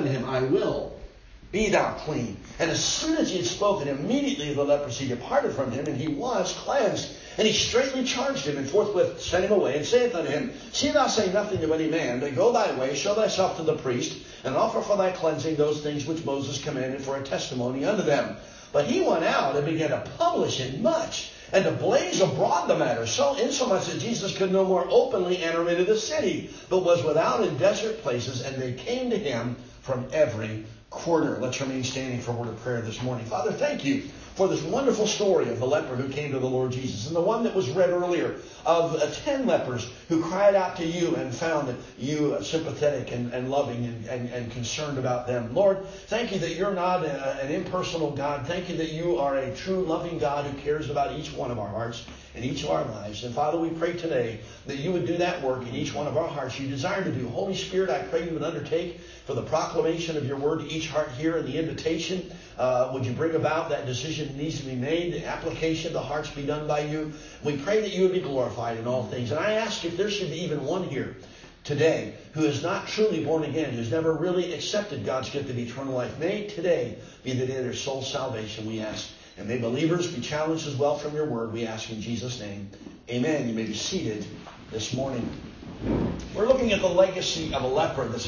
unto him, I will. Be thou clean. And as soon as he had spoken, immediately the leprosy departed from him, and he was cleansed. And he straightly charged him, and forthwith sent him away, and saith unto him, See thou say nothing to any man, but go thy way, show thyself to the priest, and offer for thy cleansing those things which Moses commanded for a testimony unto them. But he went out and began to publish it much, and to blaze abroad the matter, insomuch that Jesus could no more openly enter into the city, but was without in desert places, and they came to him from every quarter. Let's remain standing for a word of prayer this morning. Father, thank you for this wonderful story of the leper who came to the Lord Jesus, and the one that was read earlier of 10 lepers who cried out to you and found you sympathetic and loving and concerned about them. Lord, thank you that you're not an impersonal God. Thank you that you are a true loving God who cares about each one of our hearts and each of our lives. And Father, we pray today that you would do that work in each one of our hearts you desire to do. Holy Spirit, I pray you would undertake for the proclamation of your word to each heart here and the invitation. Would you bring about that decision that needs to be made, the application of the hearts be done by you. We pray that you would be glorified in all things. And I ask if there should be even one here today who is not truly born again, who's never really accepted God's gift of eternal life. May today be the day of their soul's salvation, we ask. And may believers be challenged as well from your word, we ask in Jesus' name. Amen. You may be seated this morning. We're looking at the legacy of a leper that's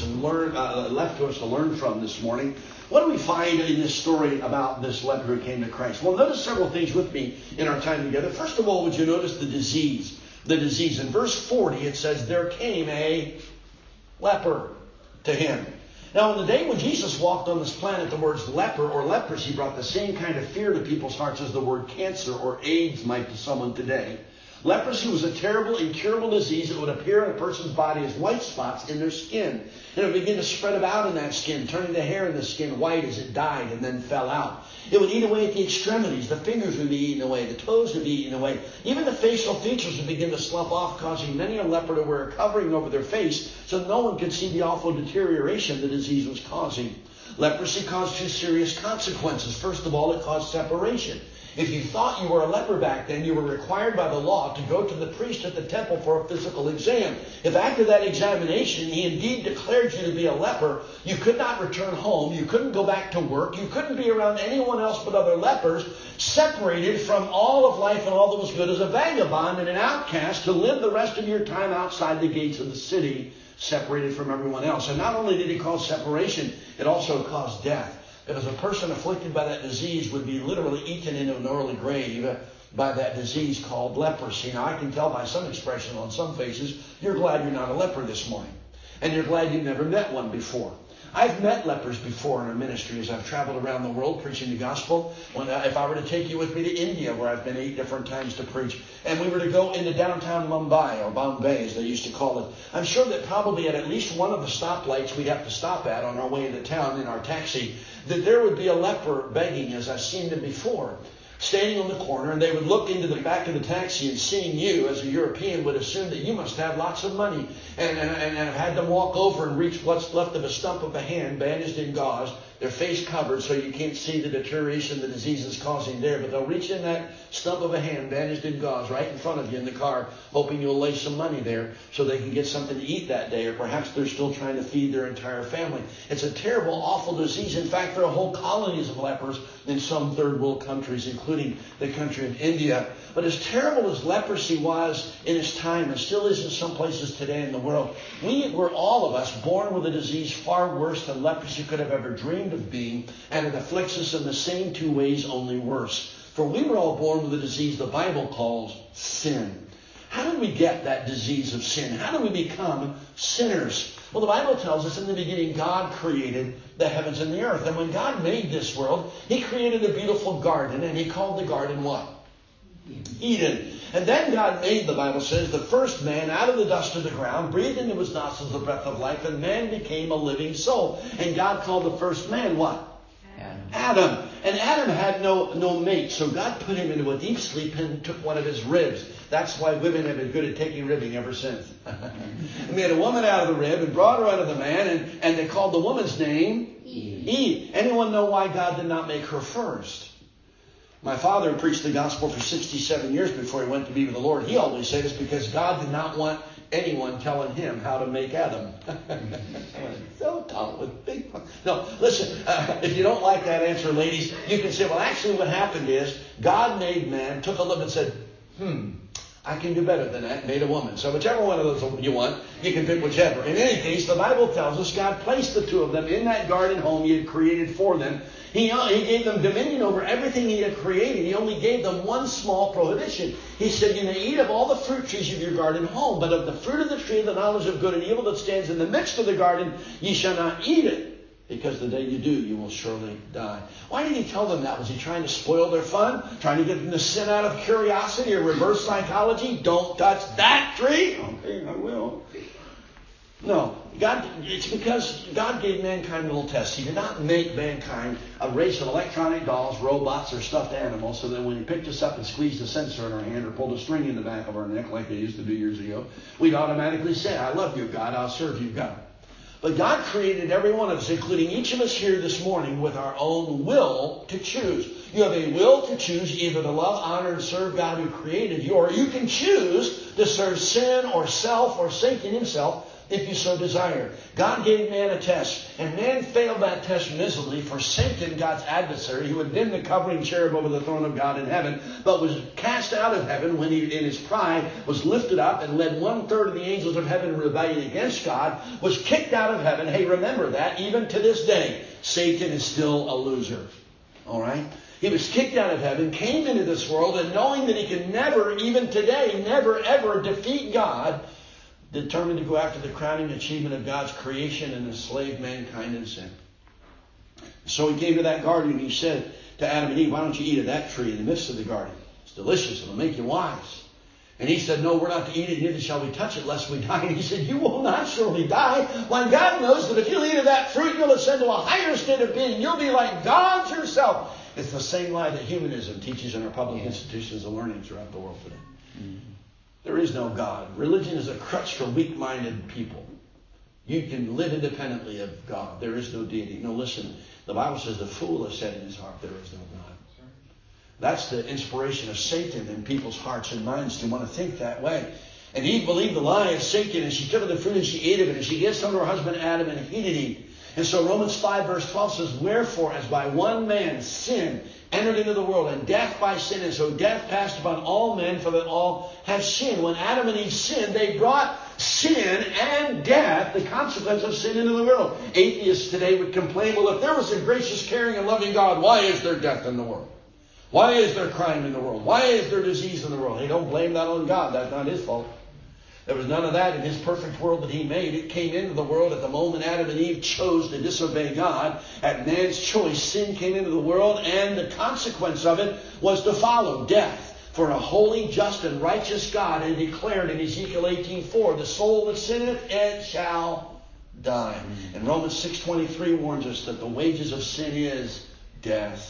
left to us to learn from this morning. What do we find in this story about this leper who came to Christ? Well, notice several things with me in our time together. First of all, would you notice the disease? The disease. In verse 40, it says, there came a leper to him. Now, in the day when Jesus walked on this planet, the words leper or leprosy brought the same kind of fear to people's hearts as the word cancer or AIDS might to someone today. Leprosy was a terrible, incurable disease that would appear in a person's body as white spots in their skin. And it would begin to spread about in that skin, turning the hair in the skin white as it died and then fell out. It would eat away at the extremities. The fingers would be eaten away. The toes would be eaten away. Even the facial features would begin to slough off, causing many a leper to wear a covering over their face so no one could see the awful deterioration the disease was causing. Leprosy caused two serious consequences. First of all, it caused separation. If you thought you were a leper back then, you were required by the law to go to the priest at the temple for a physical exam. If after that examination he indeed declared you to be a leper, you could not return home, you couldn't go back to work, you couldn't be around anyone else but other lepers, separated from all of life and all that was good as a vagabond and an outcast to live the rest of your time outside the gates of the city, separated from everyone else. And not only did it cause separation, it also caused death. Because a person afflicted by that disease would be literally eaten into an early grave by that disease called leprosy. Now, I can tell by some expression on some faces, you're glad you're not a leper this morning. And you're glad you've never met one before. I've met lepers before in our ministry as I've traveled around the world preaching the gospel. If I were to take you with me to India, where I've been 8 different times to preach, and we were to go into downtown Mumbai, or Bombay as they used to call it, I'm sure that probably at least one of the stoplights we'd have to stop at on our way into town in our taxi, that there would be a leper begging, as I've seen them before, standing on the corner, and they would look into the back of the taxi and seeing you as a European would assume that you must have lots of money and have had them walk over and reach what's left of a stump of a hand bandaged in gauze, their face covered so you can't see the deterioration the disease is causing there, but they'll reach in that stump of a hand bandaged in gauze right in front of you in the car, hoping you'll lay some money there so they can get something to eat that day, or perhaps they're still trying to feed their entire family. It's a terrible, awful disease. In fact, there are whole colonies of lepers in some third world countries, including the country of India. But as terrible as leprosy was in its time, and still is in some places today in the world, we were all of us born with a disease far worse than leprosy could have ever dreamed of being, and it afflicts us in the same 2 ways, only worse. For we were all born with a disease the Bible calls sin. How did we get that disease of sin? How do we become sinners? Well, the Bible tells us in the beginning God created the heavens and the earth. And when God made this world, he created a beautiful garden, and he called the garden what? Eden. And then God made, the Bible says, the first man out of the dust of the ground, breathed into his nostrils the breath of life, and man became a living soul. And God called the first man what? Adam. And Adam had no mate, so God put him into a deep sleep and took one of his ribs. That's why women have been good at taking ribbing ever since. And made a woman out of the rib and brought her out of the man, and they called the woman's name Eve. Anyone know why God did not make her first? My father preached the gospel for 67 years before he went to be with the Lord. He always said it's because God did not want anyone telling him how to make Adam. So tall with big. No, listen, if you don't like that answer, ladies, you can say, well, actually what happened is God made man, took a look and said, I can do better than that, made a woman. So whichever one of those you want, you can pick whichever. In any case, the Bible tells us God placed the two of them in that garden home He had created for them. He gave them dominion over everything He had created. He only gave them one small prohibition. He said, you may eat of all the fruit trees of your garden home, but of the fruit of the tree of the knowledge of good and evil that stands in the midst of the garden, ye shall not eat it. Because the day you do, you will surely die. Why did He tell them that? Was He trying to spoil their fun? Trying to get them to sin out of curiosity or reverse psychology? Don't touch that tree. Okay, I will. No. It's because God gave mankind a little test. He did not make mankind a race of electronic dolls, robots, or stuffed animals so that when He picked us up and squeezed a sensor in our hand or pulled a string in the back of our neck like they used to do years ago, we'd automatically say, I love you, God. I'll serve you, God. But God created every one of us, including each of us here this morning, with our own will to choose. You have a will to choose either to love, honor, and serve God who created you, or you can choose to serve sin or self or Satan himself if you so desire. God gave man a test, and man failed that test miserably, for Satan, God's adversary, who had been the covering cherub over the throne of God in heaven, but was cast out of heaven when he, in his pride, was lifted up and led 1/3 of the angels of heaven in rebellion against God, was kicked out of heaven. Hey, remember that. Even to this day, Satan is still a loser. All right? He was kicked out of heaven, came into this world, and knowing that he could never, even today, never ever defeat God, determined to go after the crowning achievement of God's creation and enslave mankind in sin. So He came to that garden and He said to Adam and Eve, why don't you eat of that tree in the midst of the garden? It's delicious. It'll make you wise. And He said, no, we're not to eat it, neither shall we touch it, lest we die. And He said, you will not surely die. Why, God knows that if you eat of that fruit, you'll ascend to a higher state of being. You'll be like God yourself. It's the same lie that humanism teaches in our public institutions of learning throughout the world today. Mm-hmm. There is no God. Religion is a crutch for weak-minded people. You can live independently of God. There is no deity. No, listen. The Bible says the fool has said in his heart there is no God. That's the inspiration of Satan in people's hearts and minds to want to think that way. And Eve believed the lie of Satan, and she took of the fruit and she ate of it, and she gave some to her husband Adam, and he did eat. And so Romans 5 verse 12 says, wherefore, as by one man sin entered into the world, and death by sin, and so death passed upon all men, for that all have sinned. When Adam and Eve sinned, they brought sin and death, the consequence of sin, into the world. Atheists today would complain, well, if there was a gracious, caring, and loving God, why is there death in the world? Why is there crime in the world? Why is there disease in the world? Hey, don't blame that on God. That's not His fault. There was none of that in His perfect world that He made. It came into the world at the moment Adam and Eve chose to disobey God. At man's choice, sin came into the world, and the consequence of it was to follow death. For a holy, just, and righteous God had declared in Ezekiel 18:4, the soul that sinneth, it shall die. And Romans 6:23 warns us that the wages of sin is death.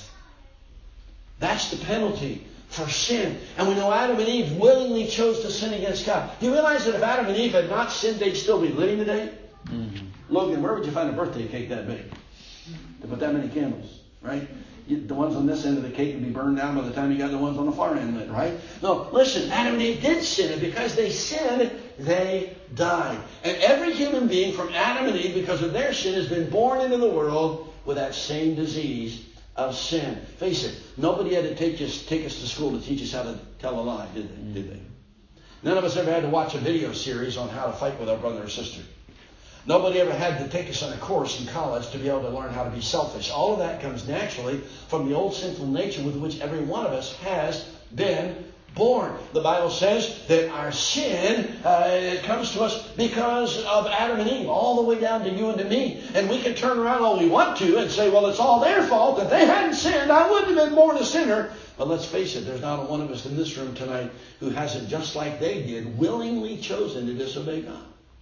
That's the penalty for sin. And we know Adam and Eve willingly chose to sin against God. You realize that if Adam and Eve had not sinned, they'd still be living today? Mm-hmm. Logan, where would you find a birthday cake that big? To put that many candles, right? The ones on this end of the cake would be burned down by the time you got the ones on the far end lit, right? No, listen, Adam and Eve did sin, and because they sinned, they died. And every human being from Adam and Eve, because of their sin, has been born into the world with that same disease of sin. Face it, nobody had to take us to school to teach us how to tell a lie, did they? None of us ever had to watch a video series on how to fight with our brother or sister. Nobody ever had to take us on a course in college to be able to learn how to be selfish. All of that comes naturally from the old sinful nature with which every one of us has been born. The Bible says that our sin comes to us because of Adam and Eve, all the way down to you and to me. And we can turn around all we want to and say, well, it's all their fault. If they hadn't sinned, I wouldn't have been born a sinner. But let's face it, there's not a one of us in this room tonight who hasn't, just like they did, willingly chosen to disobey God.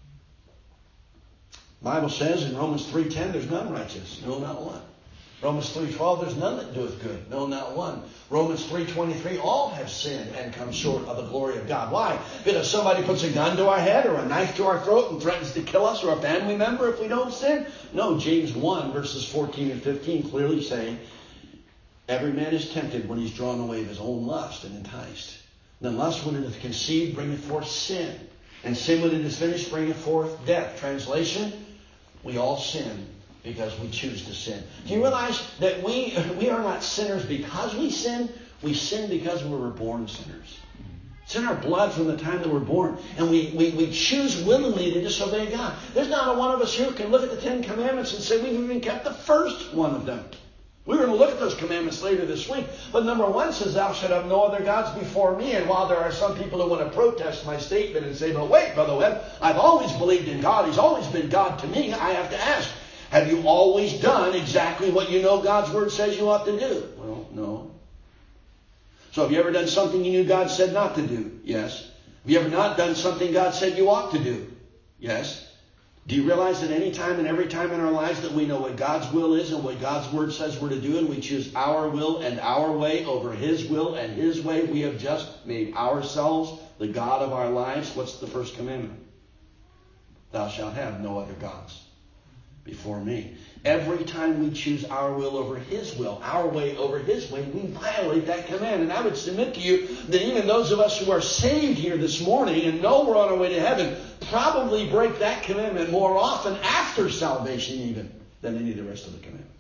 The Bible says in Romans 3:10, there's none righteous, no, not one. Romans 3:12, there's none that doeth good, no, not one. Romans 3:23, all have sinned and come short of the glory of God. Why? Because somebody puts a gun to our head or a knife to our throat and threatens to kill us, or a family member if we don't sin? No, James 1 verses 14 and 15 clearly say, every man is tempted when he's drawn away of his own lust and enticed. Then lust, when it is conceived, bringeth forth sin. And sin, when it is finished, bringeth forth death. Translation, we all sin because we choose to sin. Do you realize that we are not sinners because we sin? We sin because we were born sinners. It's in our blood from the time that we're born. And we choose willingly to disobey God. There's not a one of us here who can look at the Ten Commandments and say we've even kept the first one of them. We're going to look at those commandments later this week. But number 1 says, thou shalt have no other gods before me. And while there are some people who want to protest my statement and say, but wait, Brother Webb, I've always believed in God. He's always been God to me. I have to ask, have you always done exactly what you know God's Word says you ought to do? Well, no. So have you ever done something you knew God said not to do? Yes. Have you ever not done something God said you ought to do? Yes. Do you realize that any time and every time in our lives that we know what God's will is and what God's Word says we're to do, and we choose our will and our way over His will and His way, we have just made ourselves the God of our lives? What's the first commandment? Thou shalt have no other gods before me. Every time we choose our will over His will, our way over His way, we violate that command. And I would submit to you that even those of us who are saved here this morning and know we're on our way to heaven probably break that commandment more often after salvation even than any of the rest of the commandments.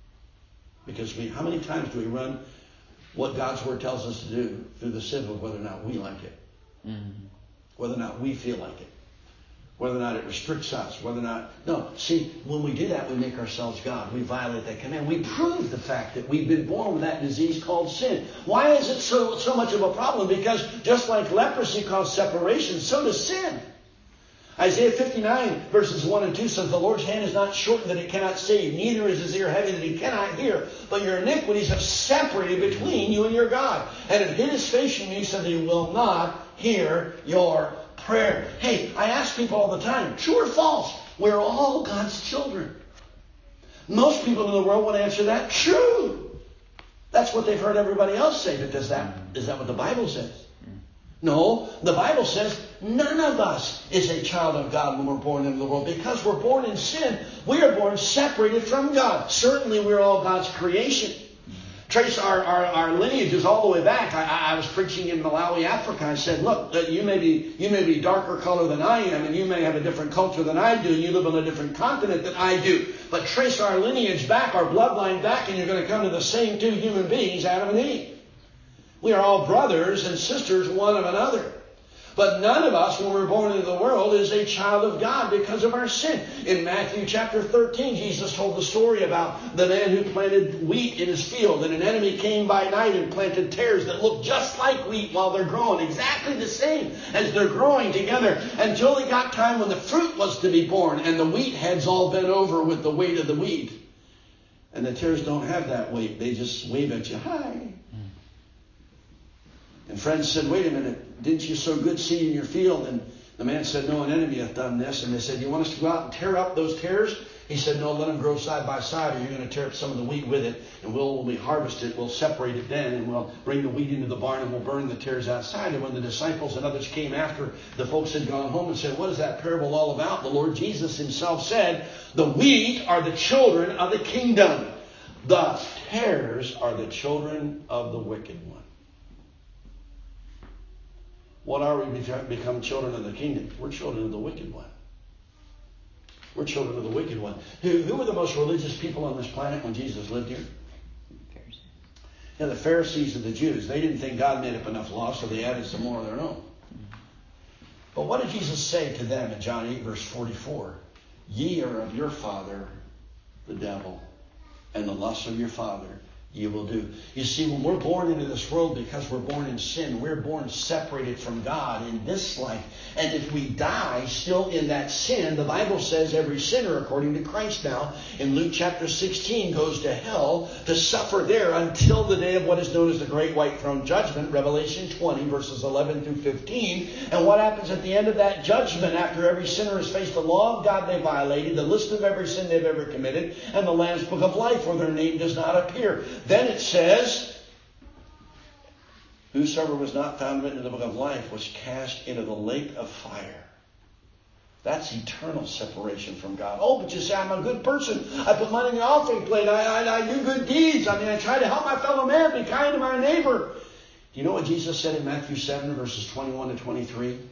Because how many times do we run what God's Word tells us to do through the sin of whether or not we like it? Mm-hmm. Whether or not we feel like it? Whether or not it restricts us, whether or not... No, see, when we do that, we make ourselves God. We violate that command. We prove the fact that we've been born with that disease called sin. Why is it so much of a problem? Because just like leprosy caused separation, so does sin. Isaiah 59 verses 1 and 2 says, the Lord's hand is not shortened that it cannot save, neither is His ear heavy that He cannot hear. But your iniquities have separated between you and your God, and have hid His face from you so that He will not hear your prayer. Hey, I ask people all the time, true or false? We're all God's children. Most people in the world would answer that, true. That's what they've heard everybody else say. But is that what the Bible says? No, the Bible says none of us is a child of God when we're born into the world. Because we're born in sin, we are born separated from God. Certainly we're all God's creation. Trace our lineages all the way back. I was preaching in Malawi, Africa. I said, look, you may be darker color than I am, and you may have a different culture than I do, and you live on a different continent than I do. But trace our lineage back, our bloodline back, and you're going to come to the same two human beings, Adam and Eve. We are all brothers and sisters one of another. But none of us, when we're born into the world, is a child of God because of our sin. In Matthew chapter 13, Jesus told the story about the man who planted wheat in his field. And an enemy came by night and planted tares that looked just like wheat while they're growing. Exactly the same as they're growing together. Until it got time when the fruit was to be born. And the wheat heads all bent over with the weight of the wheat. And the tares don't have that weight. They just wave at you. Hi. And friends said, wait a minute, didn't you sow good seed in your field? And the man said, no, an enemy hath done this. And they said, you want us to go out and tear up those tares? He said, no, let them grow side by side, or you're going to tear up some of the wheat with it. And when we harvest it, we'll separate it then, and we'll bring the wheat into the barn, and we'll burn the tares outside. And when the disciples and others came after the folks had gone home and said, what is that parable all about? The Lord Jesus Himself said, the wheat are the children of the kingdom. The tares are the children of the wicked one. What are we become children of the kingdom? We're children of the wicked one. We're children of the wicked one. Who were the most religious people on this planet when Jesus lived here? Pharisees. Yeah, the Pharisees and the Jews. They didn't think God made up enough law, so they added some more of their own. But what did Jesus say to them in John 8, verse 44? Ye are of your father, the devil, and the lusts of your father you will do. You see, when we're born into this world because we're born in sin, we're born separated from God in this life. And if we die still in that sin, the Bible says every sinner, according to Christ now, in Luke chapter 16, goes to hell to suffer there until the day of what is known as the Great White Throne Judgment, Revelation 20, verses 11 through 15. And what happens at the end of that judgment after every sinner has faced the law of God they violated, the list of every sin they've ever committed, and the Lamb's Book of Life where their name does not appear? Then it says, whosoever was not found written in the book of life was cast into the lake of fire. That's eternal separation from God. Oh, but you say, I'm a good person. I put money in the offering plate. I do good deeds. I try to help my fellow man, be kind to my neighbor. Do you know what Jesus said in Matthew 7, verses 21 to 23?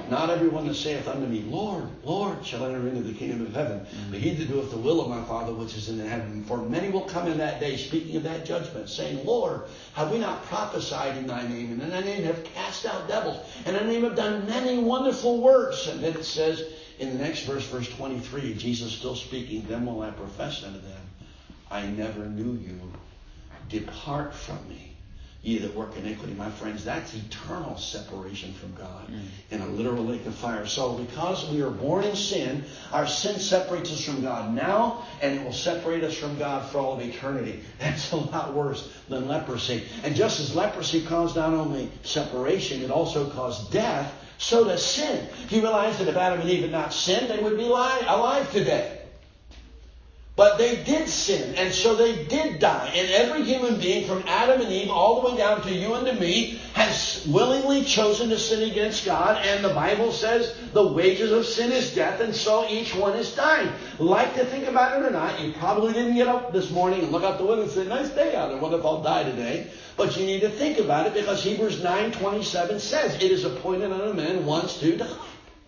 Not everyone that saith unto me, Lord, Lord, shall enter into the kingdom of heaven, but he that doeth the will of my Father which is in heaven. For many will come in that day, speaking of that judgment, saying, Lord, have we not prophesied in thy name, and in thy name have cast out devils, and in thy name have done many wonderful works? And then it says in the next verse, verse 23, Jesus still speaking, then will I profess unto them, I never knew you. Depart from me, ye that work iniquity. My friends, that's eternal separation from God in a literal lake of fire. So because we are born in sin, our sin separates us from God now, and it will separate us from God for all of eternity. That's a lot worse than leprosy. And just as leprosy caused not only separation, it also caused death, so does sin. You realize that if Adam and Eve had not sinned, they would be alive today. But they did sin, and so they did die. And every human being from Adam and Eve all the way down to you and to me has willingly chosen to sin against God. And the Bible says the wages of sin is death, and so each one is dying. Like to think about it or not, you probably didn't get up this morning and look out the window and say, nice day out there, what if I'll die today? But you need to think about it, because Hebrews 9:27 says it is appointed unto men once to die.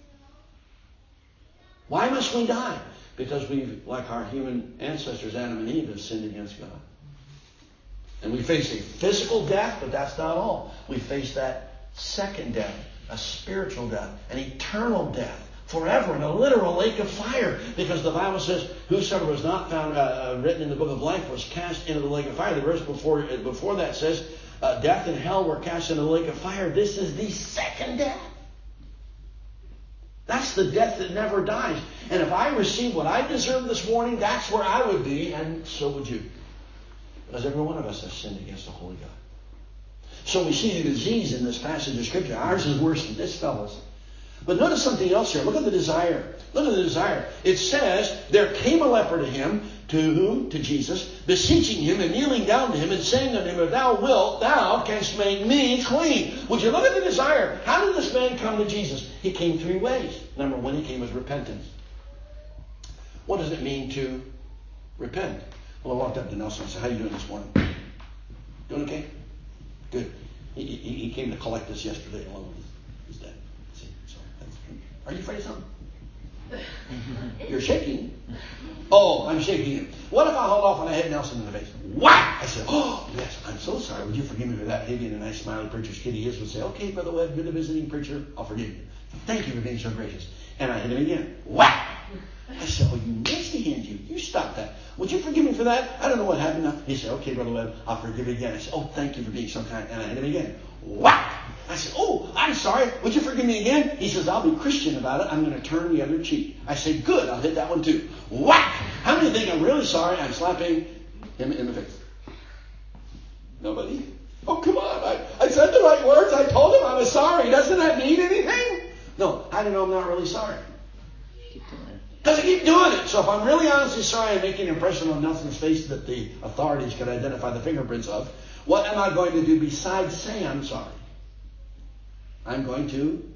Why must we die? Because we, like our human ancestors, Adam and Eve, have sinned against God. And we face a physical death, but that's not all. We face that second death, a spiritual death, an eternal death, forever in a literal lake of fire. Because the Bible says, whosoever was not found written in the book of life was cast into the lake of fire. The verse before that says, death and hell were cast into the lake of fire. This is the second death. That's the death that never dies. And if I received what I deserved this morning, that's where I would be, and so would you. Because every one of us has sinned against the Holy God. So we see the disease in this passage of Scripture. Ours is worse than this fellow's. But notice something else here. Look at the desire. Look at the desire. It says, there came a leper to him, to whom? To Jesus, beseeching him and kneeling down to him and saying unto him, if thou wilt, thou canst make me clean. Would you look at the desire? How did this man come to Jesus? He came three ways. Number one, he came with repentance. What does it mean to repent? Well, I walked up to Nelson and said, how are you doing this morning? Doing okay? Good. He came to collect us yesterday along with his dad. Are you afraid of something? You're shaking. Oh, I'm shaking him. What if I hold off and I hit Nelson in the face? Whack! I said, oh, yes, I'm so sorry. Would you forgive me for that? He'd be in a nice smiley preacher's kid he is would say, okay, Brother Webb, you're the visiting preacher. I'll forgive you. Thank you for being so gracious. And I hit him again. Whack! I said, oh, you nasty hand, you stop that. Would you forgive me for that? I don't know what happened. He said, okay, Brother Webb, I'll forgive you again. I said, oh, thank you for being so kind. And I hit him again. Whack! I said, oh, I'm sorry. Would you forgive me again? He says, I'll be Christian about it. I'm going to turn the other cheek. I said, good. I'll hit that one too. Whack! How many think I'm really sorry? I'm slapping him in the face. Nobody? Oh, come on. I said the right words. I told him I was sorry. Doesn't that mean anything? No. How do you know I'm not really sorry? Because I keep doing it. So if I'm really honestly sorry and making an impression on Nelson's face that the authorities could identify the fingerprints of, what am I going to do besides say I'm sorry? I'm going to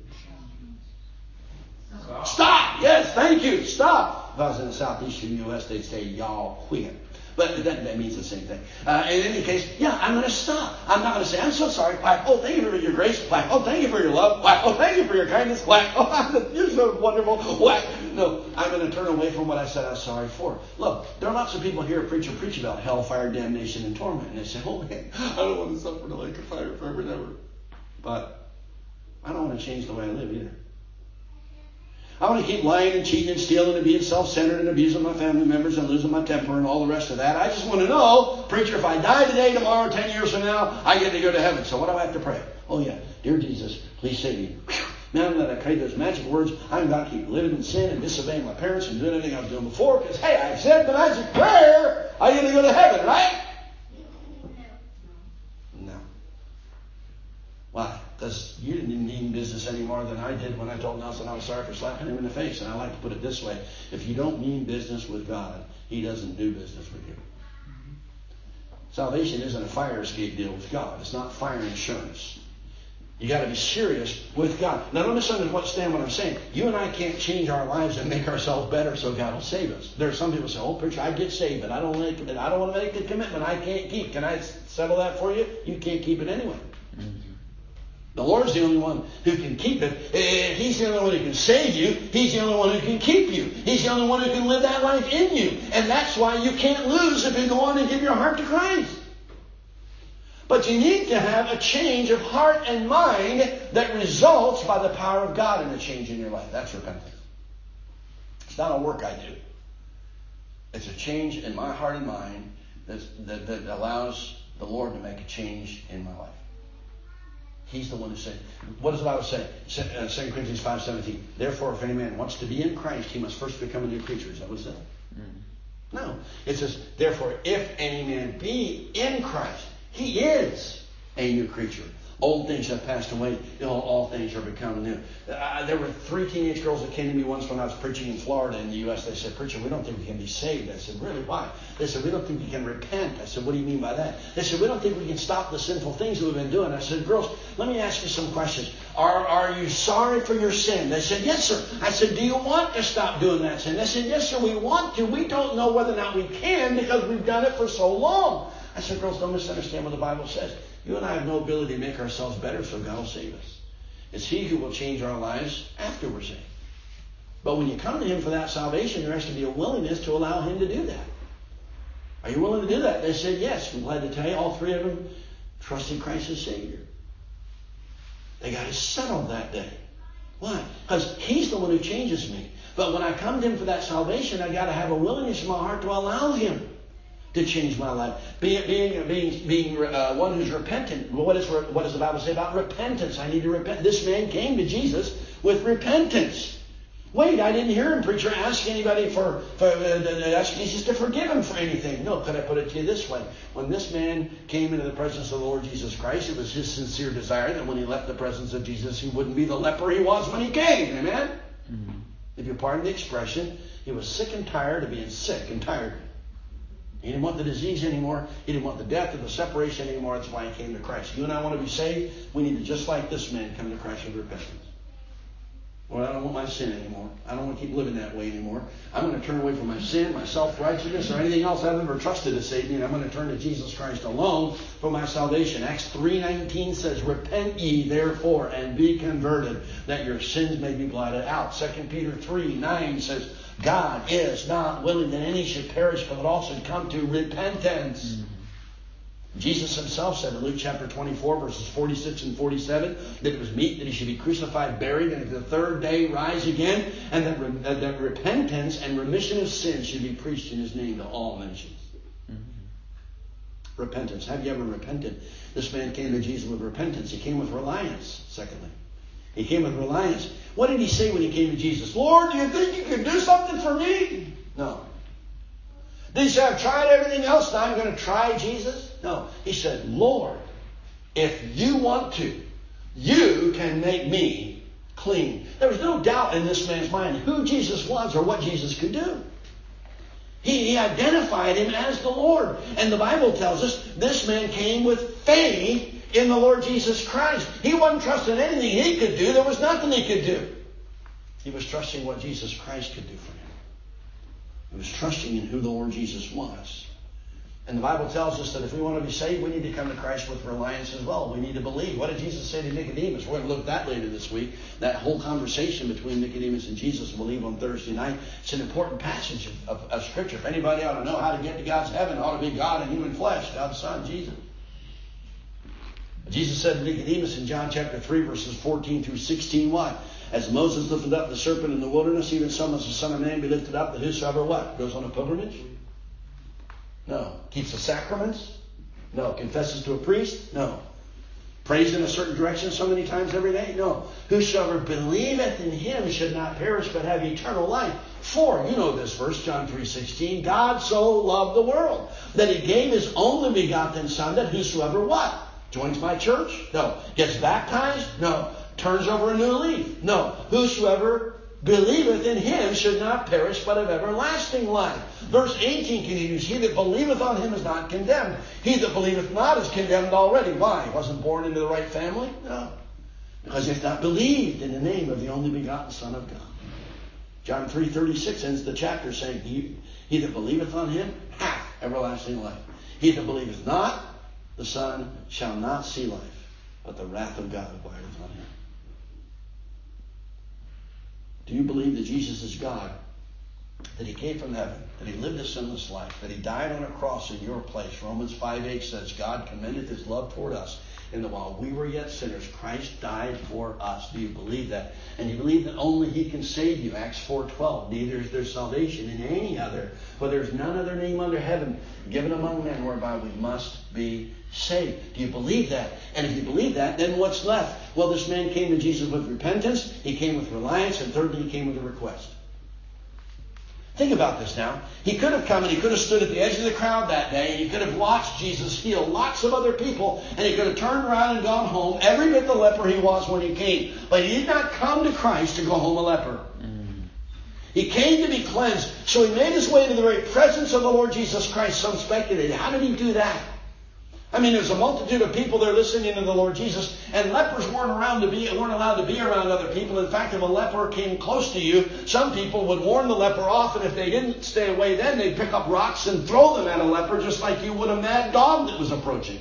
stop. Yes, thank you. Stop. If I was in the southeastern U.S., they'd say, y'all quit. But that means the same thing. In any case, yeah, I'm going to stop. I'm not going to say, I'm so sorry. Whack. Oh, thank you for your grace. Whack. Oh, thank you for your love. Whack. Oh, thank you for your kindness. Whack. Oh, you're so wonderful. Whack. No, I'm going to turn away from what I said I was sorry for. Look, there are lots of people here preach about hellfire, damnation, and torment. And they say, oh, man, I don't want to suffer in the lake of fire forever and ever. But I don't want to change the way I live either. I want to keep lying and cheating and stealing and being self-centered and abusing my family members and losing my temper and all the rest of that. I just want to know, preacher, if I die today, tomorrow, 10 years from now, I get to go to heaven. So what do I have to pray? Oh, yeah. Dear Jesus, please save me. Now that I pray those magic words, I'm going to keep living in sin and disobeying my parents and doing everything I was doing before because, hey, I said the magic prayer. I get to go to heaven, right? No. Why? Because you didn't mean business any more than I did when I told Nelson I was sorry for slapping him in the face. And I like to put it this way. If you don't mean business with God, He doesn't do business with you. Salvation isn't a fire escape deal with God. It's not fire insurance. You got to be serious with God. Now don't misunderstand what I'm saying. You and I can't change our lives and make ourselves better so God will save us. There are some people who say, oh, preacher, I get saved, but I don't want to make the commitment I can't keep. Can I settle that for you? You can't keep it anyway. The Lord's the only one who can keep it. He's the only one who can save you. He's the only one who can keep you. He's the only one who can live that life in you. And that's why you can't lose if you go on and give your heart to Christ. But you need to have a change of heart and mind that results by the power of God in a change in your life. That's repentance. It's not a work I do. It's a change in my heart and mind that allows the Lord to make a change in my life. He's the one who said, what does the Bible say? 2 Corinthians 5:17. Therefore, if any man wants to be in Christ, he must first become a new creature. Is that what it says? No. It says, therefore, if any man be in Christ, he is a new creature. Old things have passed away. All things are become new. There were 3 teenage girls that came to me once when I was preaching in Florida in the U.S. They said, preacher, we don't think we can be saved. I said, really? Why? They said, we don't think we can repent. I said, what do you mean by that? They said, we don't think we can stop the sinful things that we've been doing. I said, girls, let me ask you some questions. Are you sorry for your sin? They said, yes, sir. I said, do you want to stop doing that sin? They said, yes, sir, we want to. We don't know whether or not we can because we've done it for so long. I said, girls, don't misunderstand what the Bible says. You and I have no ability to make ourselves better, so God will save us. It's He who will change our lives after we're saved. But when you come to Him for that salvation, there has to be a willingness to allow Him to do that. Are you willing to do that? They said, yes. I'm glad to tell you, all 3 of them trusted Christ as Savior. They got it settled that day. Why? Because He's the one who changes me. But when I come to Him for that salvation, I got to have a willingness in my heart to allow Him to change my life. Being one who's repentant. What does the Bible say about repentance? I need to repent. This man came to Jesus with repentance. Wait, I didn't hear him, preacher, ask anybody ask Jesus to forgive him for anything. No, could I put it to you this way? When this man came into the presence of the Lord Jesus Christ, it was his sincere desire that when he left the presence of Jesus, he wouldn't be the leper he was when he came. Amen? Mm-hmm. If you pardon the expression, he was sick and tired of being sick and tired. He didn't want the disease anymore. He didn't want the death or the separation anymore. That's why he came to Christ. You and I want to be saved. We need to, just like this man, come to Christ with repentance. Lord, I don't want my sin anymore. I don't want to keep living that way anymore. I'm going to turn away from my sin, my self-righteousness, or anything else I've ever trusted to save me, and I'm going to turn to Jesus Christ alone for my salvation. Acts 3:19 says, repent ye therefore and be converted, that your sins may be blotted out. 2 Peter 3:9 says, God is not willing that any should perish, but that all should come to repentance. Mm-hmm. Jesus himself said in Luke chapter 24, verses 46 and 47, that it was meet that he should be crucified, buried, and the 3rd day rise again, and that repentance and remission of sins should be preached in his name to all nations. Mm-hmm. Repentance. Have you ever repented? This man came to Jesus with repentance. He came with reliance, secondly. He came with reliance. What did he say when he came to Jesus? Lord, do you think you can do something for me? No. Did he say, I've tried everything else, now I'm going to try Jesus? No. He said, Lord, if you want to, you can make me clean. There was no doubt in this man's mind who Jesus was or what Jesus could do. He identified him as the Lord. And the Bible tells us this man came with faith in the Lord Jesus Christ. He wasn't trusting anything he could do. There was nothing he could do. He was trusting what Jesus Christ could do for him. He was trusting in who the Lord Jesus was. And the Bible tells us that if we want to be saved, we need to come to Christ with reliance as well. We need to believe. What did Jesus say to Nicodemus? We're going to look at that later this week. That whole conversation between Nicodemus and Jesus, we'll leave on Thursday night. It's an important passage of Scripture. If anybody ought to know how to get to God's heaven, it ought to be God in human flesh, God's Son, Jesus. Jesus said to Nicodemus in John chapter 3, verses 14 through 16, what? As Moses lifted up the serpent in the wilderness, even so must the Son of Man be lifted up, that whosoever what? Goes on a pilgrimage? No. Keeps the sacraments? No. Confesses to a priest? No. Prays in a certain direction so many times every day? No. Whosoever believeth in him should not perish but have eternal life. For, you know this verse, John 3:16, God so loved the world that he gave his only begotten Son, that whosoever what? Joins my church? No. Gets baptized? No. Turns over a new leaf? No. Whosoever believeth in him should not perish but have everlasting life. Verse 18 continues, he that believeth on him is not condemned. He that believeth not is condemned already. Why? He wasn't born into the right family? No. Because he hath not believed in the name of the only begotten Son of God. John 3:36 ends the chapter saying, he that believeth on him hath everlasting life. He that believeth not, the Son shall not see life, but the wrath of God abideth on him. Do you believe that Jesus is God? That he came from heaven, that he lived a sinless life, that he died on a cross in your place? Romans 5:8 says, God commendeth his love toward us, and that while we were yet sinners, Christ died for us. Do you believe that? And you believe that only he can save you? Acts 4:12, neither is there salvation in any other, for there is none other name under heaven given among men whereby we must be saved. Do you believe that? And if you believe that, then what's left? Well, this man came to Jesus with repentance, he came with reliance, and thirdly, he came with a request. Think about this now. He could have come and he could have stood at the edge of the crowd that day and he could have watched Jesus heal lots of other people, and he could have turned around and gone home every bit the leper he was when he came. But he did not come to Christ to go home a leper. He came to be cleansed. So he made his way into the very presence of the Lord Jesus Christ. Some speculated, how did he do that? I mean, there's a multitude of people there listening to the Lord Jesus, and lepers weren't allowed to be around other people. In fact, if a leper came close to you, some people would warn the leper off, and if they didn't stay away then, they'd pick up rocks and throw them at a leper, just like you would a mad dog that was approaching.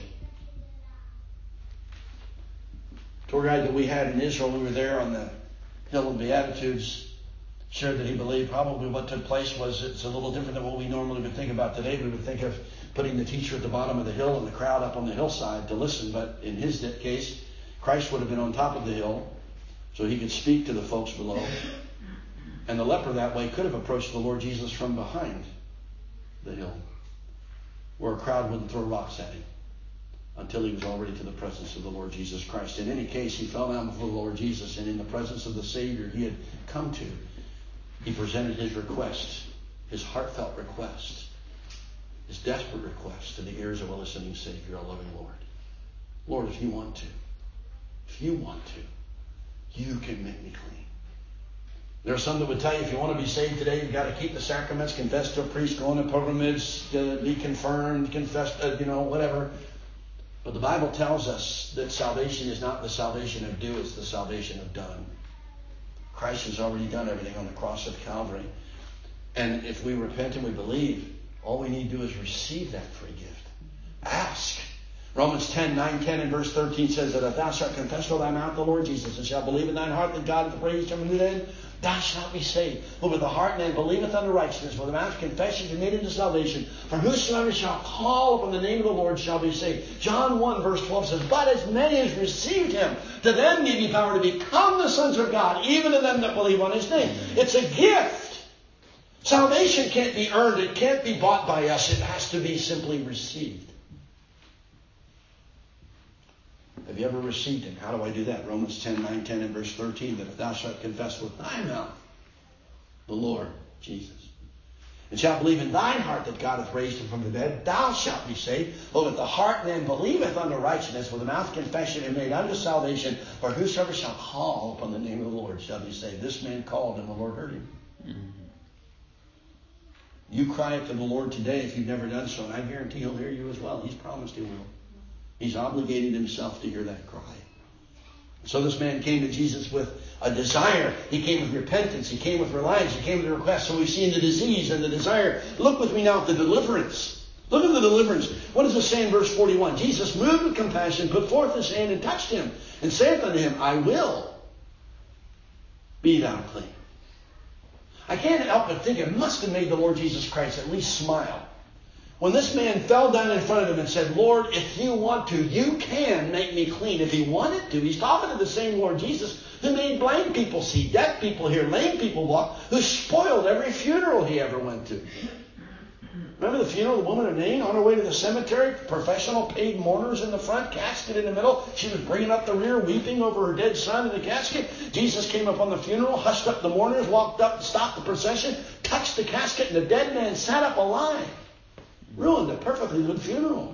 Tour guide that we had in Israel, we were there on the Hill of Beatitudes, shared that he believed probably what took place was it's a little different than what we normally would think about today. We would think of putting the teacher at the bottom of the hill and the crowd up on the hillside to listen. But in his case, Christ would have been on top of the hill so he could speak to the folks below. And the leper that way could have approached the Lord Jesus from behind the hill, where a crowd wouldn't throw rocks at him until he was already to the presence of the Lord Jesus Christ. In any case, he fell down before the Lord Jesus, and in the presence of the Savior he had come to, he presented his request, his heartfelt request, his desperate request to the ears of a listening Savior, a loving Lord. Lord, if you want to, you can make me clean. There are some that would tell you if you want to be saved today, you've got to keep the sacraments, confess to a priest, go on a pilgrimage, be confirmed, confess, whatever. But the Bible tells us that salvation is not the salvation of do, it's the salvation of done. Christ has already done everything on the cross of Calvary. And if we repent and we believe, all we need to do is receive that free gift. Ask. Romans 10:9, 10 and verse 13 says that if thou shalt confess with thy mouth the Lord Jesus, and shalt believe in thine heart that God hath raised him from the dead, thou shalt be saved. For with the heart man believeth unto righteousness, with the mouth confession is made unto salvation. For whosoever shall call upon the name of the Lord shall be saved. John 1 verse 12 says, but as many as received him, to them gave he power to become the sons of God, even to them that believe on his name. It's a gift. Salvation can't be earned. It can't be bought by us. It has to be simply received. Have you ever received him? How do I do that? Romans 10:9, 10 and verse 13, that if thou shalt confess with thy mouth the Lord Jesus, and shalt believe in thine heart that God hath raised him from the dead, thou shalt be saved. For with the heart man believeth unto righteousness, with the mouth confession is made unto salvation. For whosoever shall call upon the name of the Lord shall be saved. This man called and the Lord heard him. You cry out to the Lord today if you've never done so, and I guarantee he'll hear you as well. He's promised he will. He's obligated himself to hear that cry. So this man came to Jesus with a desire. He came with repentance. He came with reliance. He came with a request. So we've seen the disease and the desire. Look with me now at the deliverance. Look at the deliverance. What does it say in verse 41? Jesus, moved with compassion, put forth his hand and touched him, and saith unto him, I will be thou clean. I can't help but think it must have made the Lord Jesus Christ at least smile when this man fell down in front of him and said, Lord, if you want to, you can make me clean. If he wanted to. He's talking to the same Lord Jesus who made blind people see, deaf people hear, lame people walk, who spoiled every funeral he ever went to. Remember the funeral of the woman of Nain on her way to the cemetery? Professional paid mourners in the front, casket in the middle. She was bringing up the rear, weeping over her dead son in the casket. Jesus came up on the funeral, hushed up the mourners, walked up, stopped the procession, touched the casket, and the dead man sat up alive. Ruined a perfectly good funeral.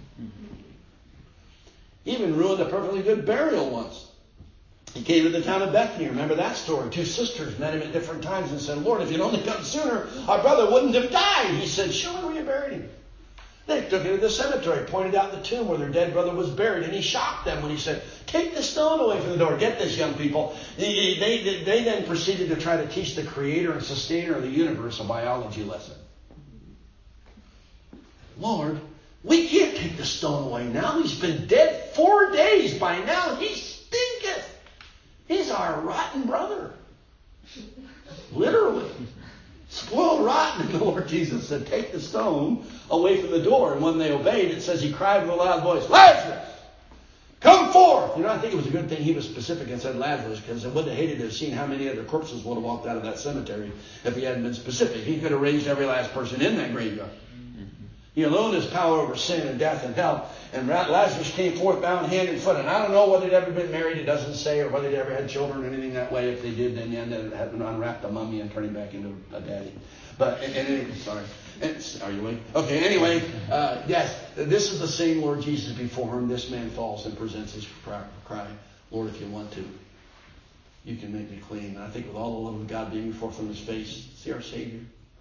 Even ruined a perfectly good burial once. He came to the town of Bethany. Remember that story? Two sisters met him at different times and said, Lord, if you'd only come sooner, our brother wouldn't have died. He said, show me where you buried him. They took him to the cemetery, pointed out the tomb where their dead brother was buried, and he shocked them when he said, take the stone away from the door. Get this, young people. They then proceeded to try to teach the creator and sustainer of the universe a biology lesson. Lord, we can't take the stone away now. He's been dead dead 4 days by now. He stinketh. He's our rotten brother. Literally. Spoiled rotten. And the Lord Jesus said, take the stone away from the door. And when they obeyed, it says he cried with a loud voice, Lazarus, come forth! I think it was a good thing he was specific and said Lazarus, because it would have hated to have seen how many other corpses would have walked out of that cemetery if he hadn't been specific. He could have raised every last person in that graveyard. He alone has power over sin and death and hell. And Lazarus came forth bound hand and foot. And I don't know whether they'd ever been married, it doesn't say, or whether they ever had children or anything that way. If they did, then you ended up having to unwrap the mummy and turn him back into a daddy. But, sorry. Are you awake? Okay, anyway, yes, this is the same Lord Jesus before him. This man falls and presents his cry, Lord, if you want to, you can make me clean. And I think with all the love of God beaming forth from his face, see our Savior?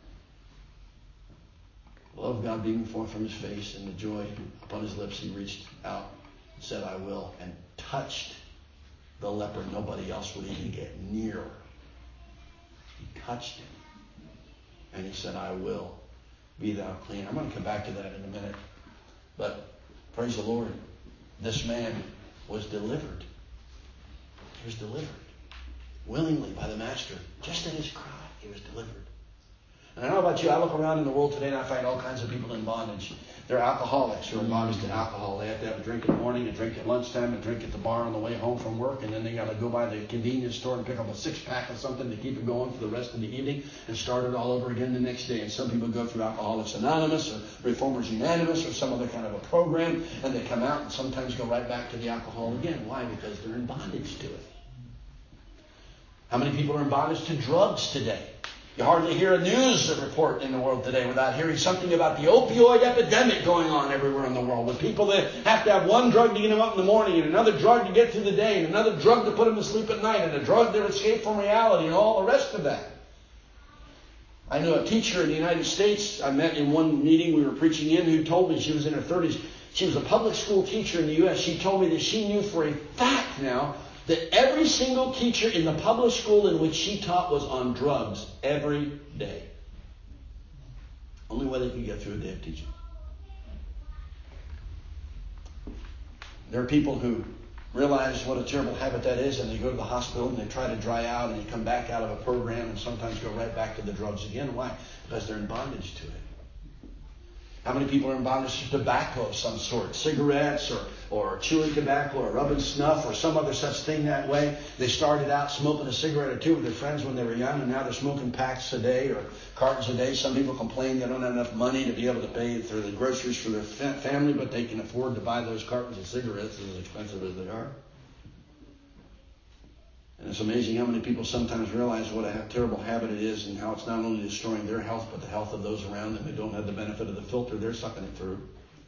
The love of God beaming forth from his face and the joy upon his lips, he reached out and said, I will, and touched the leper. Nobody else would even get near. He touched him. And he said, I will, be thou clean. I'm going to come back to that in a minute. But praise the Lord, this man was delivered. He was delivered willingly by the Master. Just at his cry, he was delivered. And I don't know about you, I look around in the world today and I find all kinds of people in bondage. They're alcoholics who are in bondage to alcohol. They have to have a drink in the morning, a drink at lunchtime, a drink at the bar on the way home from work, and then they got to go by the convenience store and pick up a 6-pack of something to keep it going for the rest of the evening and start it all over again the next day. And some people go through Alcoholics Anonymous or Reformers Unanimous or some other kind of a program, and they come out and sometimes go right back to the alcohol again. Why? Because they're in bondage to it. How many people are in bondage to drugs today? You hardly hear a news report in the world today without hearing something about the opioid epidemic going on everywhere in the world, with people that have to have one drug to get them up in the morning and another drug to get through the day and another drug to put them to sleep at night and a drug to escape from reality and all the rest of that. I knew a teacher in the United States I met in one meeting we were preaching in who told me, she was in her 30s. She was a public school teacher in the U.S. She told me that she knew for a fact now that every single teacher in the public school in which she taught was on drugs every day. Only way they could get through a day of teaching. There are people who realize what a terrible habit that is, and they go to the hospital and they try to dry out, and they come back out of a program and sometimes go right back to the drugs again. Why? Because they're in bondage to it. How many people are in bondage to tobacco of some sort? Cigarettes or chewing tobacco or rubbing snuff or some other such thing that way. They started out smoking a cigarette or two with their friends when they were young, and now they're smoking packs a day or cartons a day. Some people complain they don't have enough money to be able to pay for the groceries for their family, but they can afford to buy those cartons of cigarettes as expensive as they are. And it's amazing how many people sometimes realize what a terrible habit it is and how it's not only destroying their health, but the health of those around them. They don't have the benefit of the filter they're sucking it through.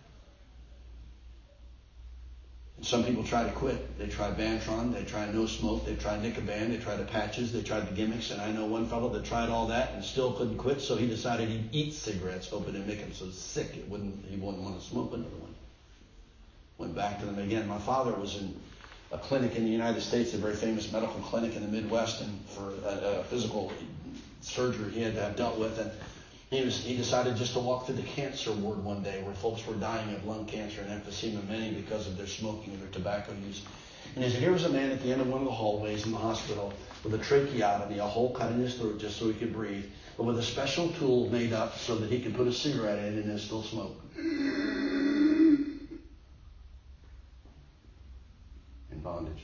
And some people try to quit. They try Bantron, they try no smoke, they try Nicoban, they try the patches, they tried the gimmicks. And I know one fellow that tried all that and still couldn't quit, so he decided he'd eat cigarettes, hoping it'd make him so sick he wouldn't want to smoke another one. Went back to them again. My father was in a clinic in the United States, a very famous medical clinic in the Midwest, and for a physical surgery he had to have dealt with. And he decided just to walk through the cancer ward one day where folks were dying of lung cancer and emphysema, many because of their smoking and their tobacco use. And he said, here was a man at the end of one of the hallways in the hospital with a tracheotomy, a hole cut in his throat just so he could breathe, but with a special tool made up so that he could put a cigarette in and then still smoke. Bondage.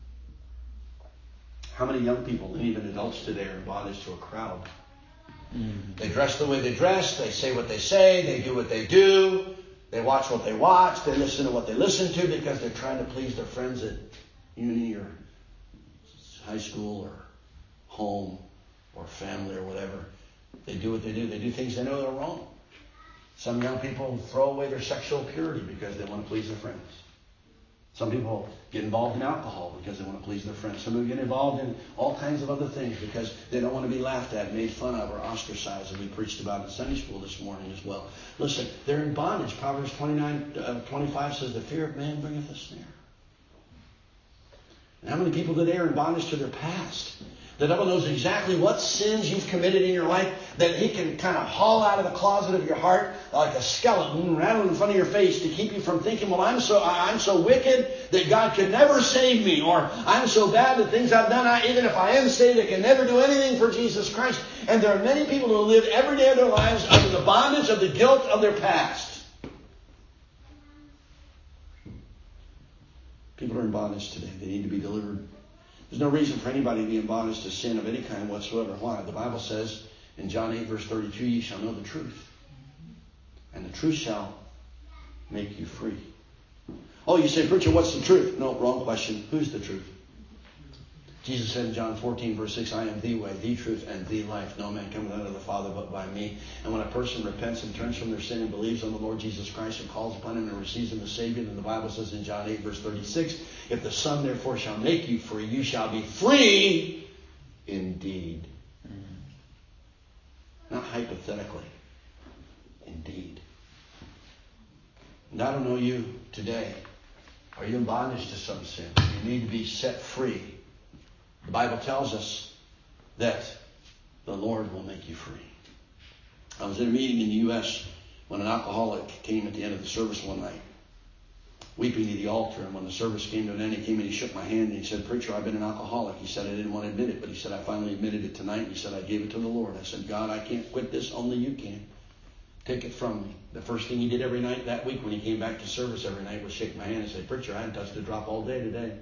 How many young people and even adults today are in bondage to a crowd? They dress the way they dress, they say what they say, they do what they do, they watch what they watch, they listen to what they listen to because they're trying to please their friends at uni or high school or home or family or whatever. They do what they do. They do things they know they're wrong. Some young people throw away their sexual purity because they want to please their friends. Some people get involved in alcohol because they want to please their friends. Some people get involved in all kinds of other things because they don't want to be laughed at, made fun of, or ostracized, as we preached about in Sunday school this morning as well. Listen, they're in bondage. Proverbs 29:25 says, the fear of man bringeth a snare. And how many people today are in bondage to their past? The devil knows exactly what sins you've committed in your life, that he can kind of haul out of the closet of your heart like a skeleton, rattle in front of your face to keep you from thinking, well, I'm so wicked that God could never save me, or I'm so bad that things I've done, even if I am saved, I can never do anything for Jesus Christ. And there are many people who live every day of their lives under the bondage of the guilt of their past. People are in bondage today. They need to be delivered. There's no reason for anybody to be in bondage to sin of any kind whatsoever. Why? The Bible says in John 8 verse 32, ye shall know the truth, and the truth shall make you free. Oh, you say, preacher, what's the truth? No, wrong question. Who's the truth? Jesus said in John 14 verse 6, I am the way, the truth, and the life. No man cometh unto the Father but by me. And when a person repents and turns from their sin and believes on the Lord Jesus Christ and calls upon Him and receives Him as Savior, then the Bible says in John 8 verse 36, if the Son therefore shall make you free, you shall be free indeed. Not hypothetically. Indeed. And I don't know you today. Are you in bondage to some sin? You need to be set free. The Bible tells us that the Lord will make you free. I was in a meeting in the U.S. when an alcoholic came at the end of the service one night, weeping to the altar. And when the service came to an end, he came and he shook my hand and he said, preacher, I've been an alcoholic. He said, I didn't want to admit it, but he said, I finally admitted it tonight. He said, I gave it to the Lord. I said, God, I can't quit this. Only you can. Take it from me. The first thing he did every night that week when he came back to service every night was shake my hand and say, preacher, I haven't touched a drop all day today.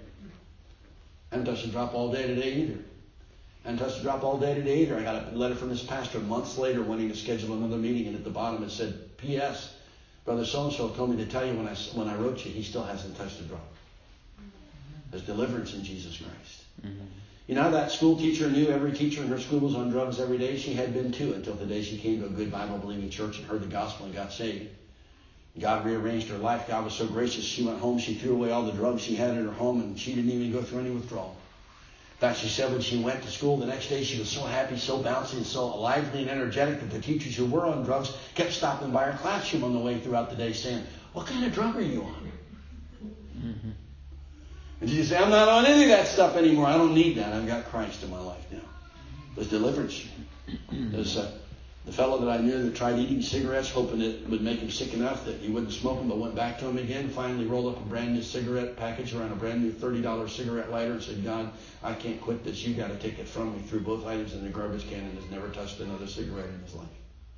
I haven't touched a drop all day today either. I haven't touched a drop all day today either. I got a letter from this pastor months later wanting to schedule another meeting, and at the bottom it said, P.S. Brother so-and-so told me to tell you when I wrote you, he still hasn't touched a drop. There's deliverance in Jesus Christ. Mm-hmm. You know how that school teacher knew every teacher in her school was on drugs every day? She had been too, until the day she came to a good Bible-believing church and heard the gospel and got saved. God rearranged her life. God was so gracious. She went home. She threw away all the drugs she had in her home, and she didn't even go through any withdrawal. In fact, she said when she went to school the next day, she was so happy, so bouncy, and so lively and energetic that the teachers who were on drugs kept stopping by her classroom on the way throughout the day saying, what kind of drug are you on? Mm-hmm. And she said, I'm not on any of that stuff anymore. I don't need that. I've got Christ in my life now. There's deliverance. There's the fellow that I knew that tried eating cigarettes, hoping it would make him sick enough that he wouldn't smoke them, but went back to them again, finally rolled up a brand new cigarette package around a brand new $30 cigarette lighter and said, God, I can't quit this. You got to take it from me. Threw both items in the garbage can and has never touched another cigarette in his life.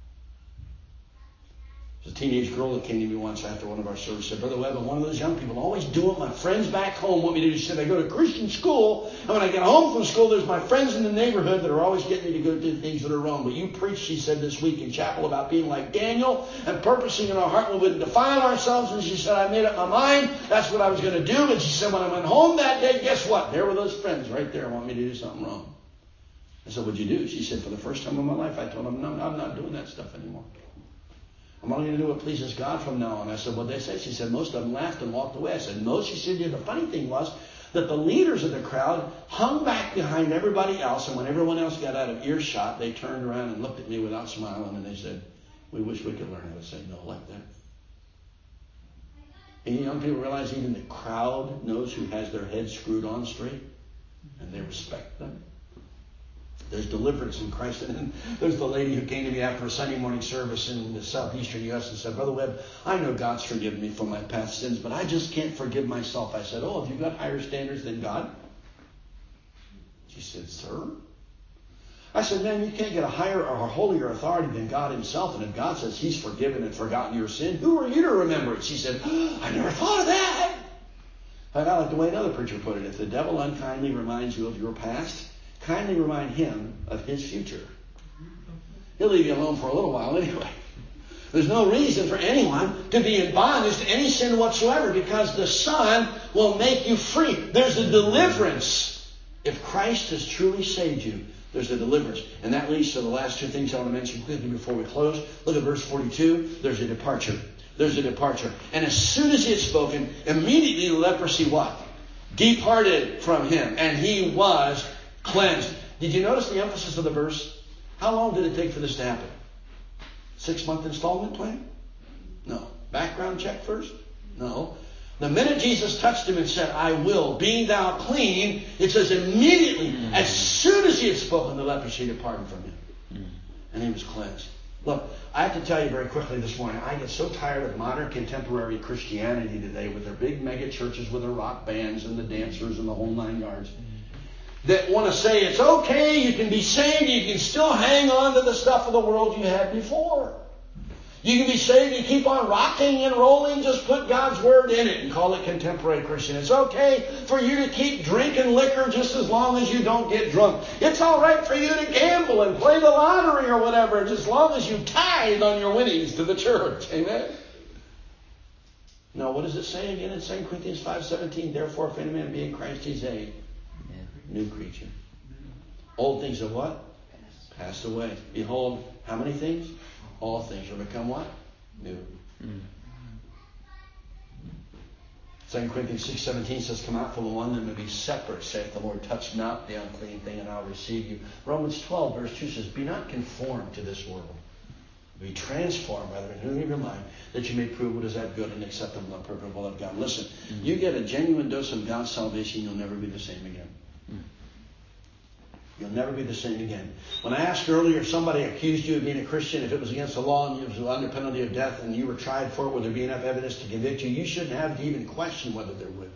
There's a teenage girl that came to me once after one of our services. Said, Brother Webb, I'm one of those young people. I always do what my friends back home want me to do. She said, I go to Christian school, and when I get home from school, there's my friends in the neighborhood that are always getting me to go do things that are wrong. But you preached, she said, this week in chapel about being like Daniel and purposing in our heart we wouldn't defile ourselves. And she said, I made up my mind. That's what I was going to do. And she said, when I went home that day, guess what? There were those friends right there want me to do something wrong. I said, what'd you do? She said, for the first time in my life, I told them, no, I'm not doing that stuff anymore. I'm only going to do what pleases God from now on. I said, what'd they say? She said, most of them laughed and walked away. I said, most? She said, yeah, the funny thing was that the leaders of the crowd hung back behind everybody else, and when everyone else got out of earshot, they turned around and looked at me without smiling, and they said, we wish we could learn how to say no like that. And you young people realize even the crowd knows who has their heads screwed on straight, and they respect them. There's deliverance in Christ. And then there's the lady who came to me after a Sunday morning service in the southeastern U.S. and said, Brother Webb, I know God's forgiven me for my past sins, but I just can't forgive myself. I said, oh, have you got higher standards than God? She said, sir? I said, man, you can't get a higher or a holier authority than God himself. And if God says he's forgiven and forgotten your sin, who are you to remember it? She said, I never thought of that. And I like the way another preacher put it. If the devil unkindly reminds you of your past, kindly remind him of his future. He'll leave you alone for a little while anyway. There's no reason for anyone to be in bondage to any sin whatsoever, because the Son will make you free. There's a deliverance. If Christ has truly saved you, there's a deliverance. And that leads to the last two things I want to mention quickly before we close. Look at verse 42. There's a departure. There's a departure. And as soon as he had spoken, immediately the leprosy what? Departed from him. And he was cleansed. Did you notice the emphasis of the verse? How long did it take for this to happen? 6-month installment plan? No. Background check first? No. The minute Jesus touched him and said, I will, be thou clean, it says immediately, as soon as he had spoken, the leprosy departed from him. And he was cleansed. Look, I have to tell you very quickly this morning, I get so tired of modern contemporary Christianity today with their big mega churches with their rock bands and the dancers and the whole 9 yards, that want to say it's okay, you can be saved, you can still hang on to the stuff of the world you had before. You can be saved and keep on rocking and rolling. Just put God's Word in it and call it contemporary Christian. It's okay for you to keep drinking liquor just as long as you don't get drunk. It's all right for you to gamble and play the lottery or whatever, just as long as you tithe on your winnings to the church. Amen? No, what does it say again in 2 Corinthians 5:17? Therefore, if any man be in Christ, he's a new creature. Old things have what? Passed away. Behold, how many things? All things are become what? New. 2 Corinthians 6:17 says, come out from among them and be separate, saith the Lord. Touch not the unclean thing, and I'll receive you. Romans 12, verse 2 says, be not conformed to this world. Be transformed, rather, in renewing your mind, that you may prove what is that good and acceptable and perfect will of God. Listen, you get a genuine dose of God's salvation, you'll never be the same again. You'll never be the same again. When I asked earlier if somebody accused you of being a Christian, if it was against the law and you were under penalty of death and you were tried for it, would there be enough evidence to convict you? You shouldn't have to even question whether there would.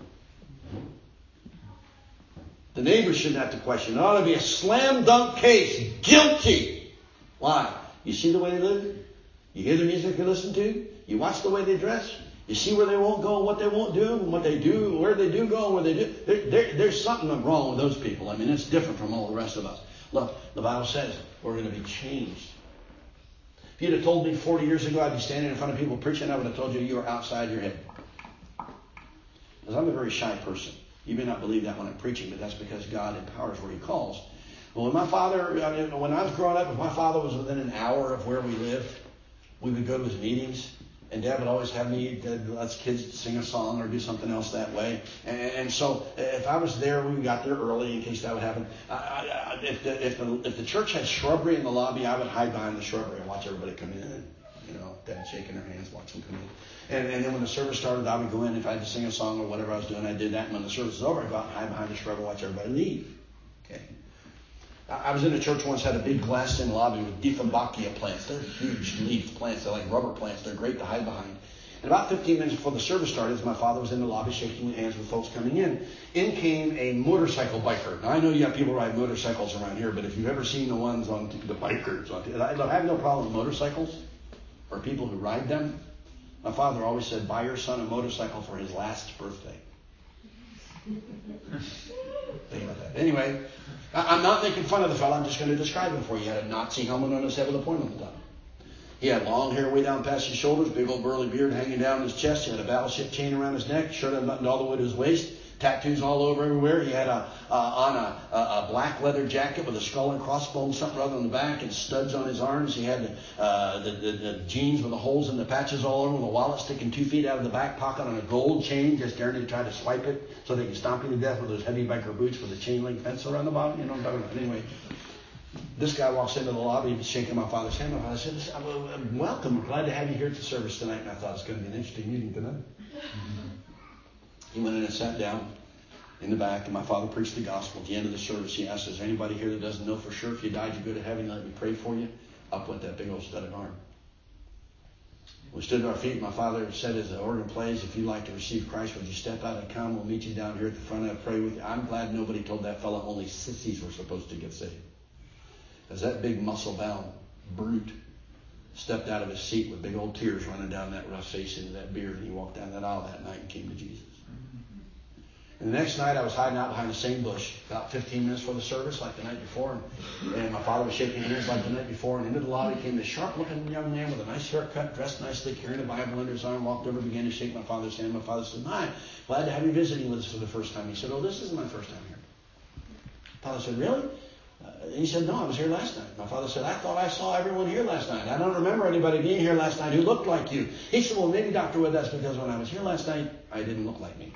The neighbors shouldn't have to question. It ought to be a slam dunk case. Guilty. Why? You see the way they live? You hear the music they listen to? You watch the way they dress? You see where they won't go and what they won't do and what they do, where they do go and where they do. There's something wrong with those people. I mean, it's different from all the rest of us. Look, the Bible says we're going to be changed. If you'd have told me 40 years ago I'd be standing in front of people preaching, I would have told you you were outside your head. Because I'm a very shy person. You may not believe that when I'm preaching, but that's because God empowers where He calls. Well, when I was growing up, if my father was within an hour of where we lived, we would go to his meetings. And Dad would always have me, us kids, sing a song or do something else that way. And so if I was there, we got there early in case that would happen. If the church had shrubbery in the lobby, I would hide behind the shrubbery and watch everybody come in. You know, Dad shaking her hands, watch them come in. And then when the service started, I would go in. If I had to sing a song or whatever I was doing, I did that. And when the service was over, I'd go out and hide behind the shrubbery and watch everybody leave. Okay. I was in a church once, had a big glassed-in lobby with Dieffenbachia plants. They're huge leaf plants. They're like rubber plants. They're great to hide behind. And about 15 minutes before the service started, as my father was in the lobby shaking hands with folks coming in came a motorcycle biker. Now, I know you have people ride motorcycles around here, but if you've ever seen the ones on the bikers, I have no problem with motorcycles or people who ride them. My father always said, buy your son a motorcycle for his last birthday. Think about that. Anyway, I'm not making fun of the fellow. I'm just going to describe him for you. He had a Nazi helmet on his head with a point on the top. He had long hair way down past his shoulders, big old burly beard hanging down his chest. He had a battleship chain around his neck, shirt unbuttoned all the way to his waist, tattoos all over everywhere. He had on a black leather jacket with a skull and crossbones, something rather on the back, and studs on his arms. He had the jeans with the holes in the patches all over, with a wallet sticking 2 feet out of the back pocket on a gold chain, just daring to try to swipe it so they can stomp you to death with those heavy biker boots with a chain link fence around the bottom. You know what I'm talking about. Anyway, this guy walks into the lobby shaking my father's hand. My father said, welcome. We're glad to have you here at the service tonight. And I thought it's going to be an interesting meeting tonight. He went in and sat down in the back, and my father preached the gospel. At the end of the service, he asked, is there anybody here that doesn't know for sure if you died, you go to heaven, let me pray for you? Up went that big old studded arm. We stood to our feet. My father said as the organ plays, if you'd like to receive Christ, would you step out and come? We'll meet you down here at the front. I'll pray with you. I'm glad nobody told that fellow only sissies were supposed to get saved. As that big muscle-bound brute stepped out of his seat with big old tears running down that rough face into that beard, and he walked down that aisle that night and came to Jesus. And the next night I was hiding out behind the same bush about 15 minutes before the service, like the night before. And my father was shaking hands like the night before. And into the lobby came this sharp-looking young man with a nice haircut, dressed nicely, carrying a Bible under his arm, walked over, began to shake my father's hand. My father said, hi, glad to have you visiting with us for the first time. He said, oh, this isn't my first time here. My father said, really? He said, no, I was here last night. My father said, I thought I saw everyone here last night. I don't remember anybody being here last night who looked like you. He said, well, maybe, Dr. Wood, that's because when I was here last night, I didn't look like me.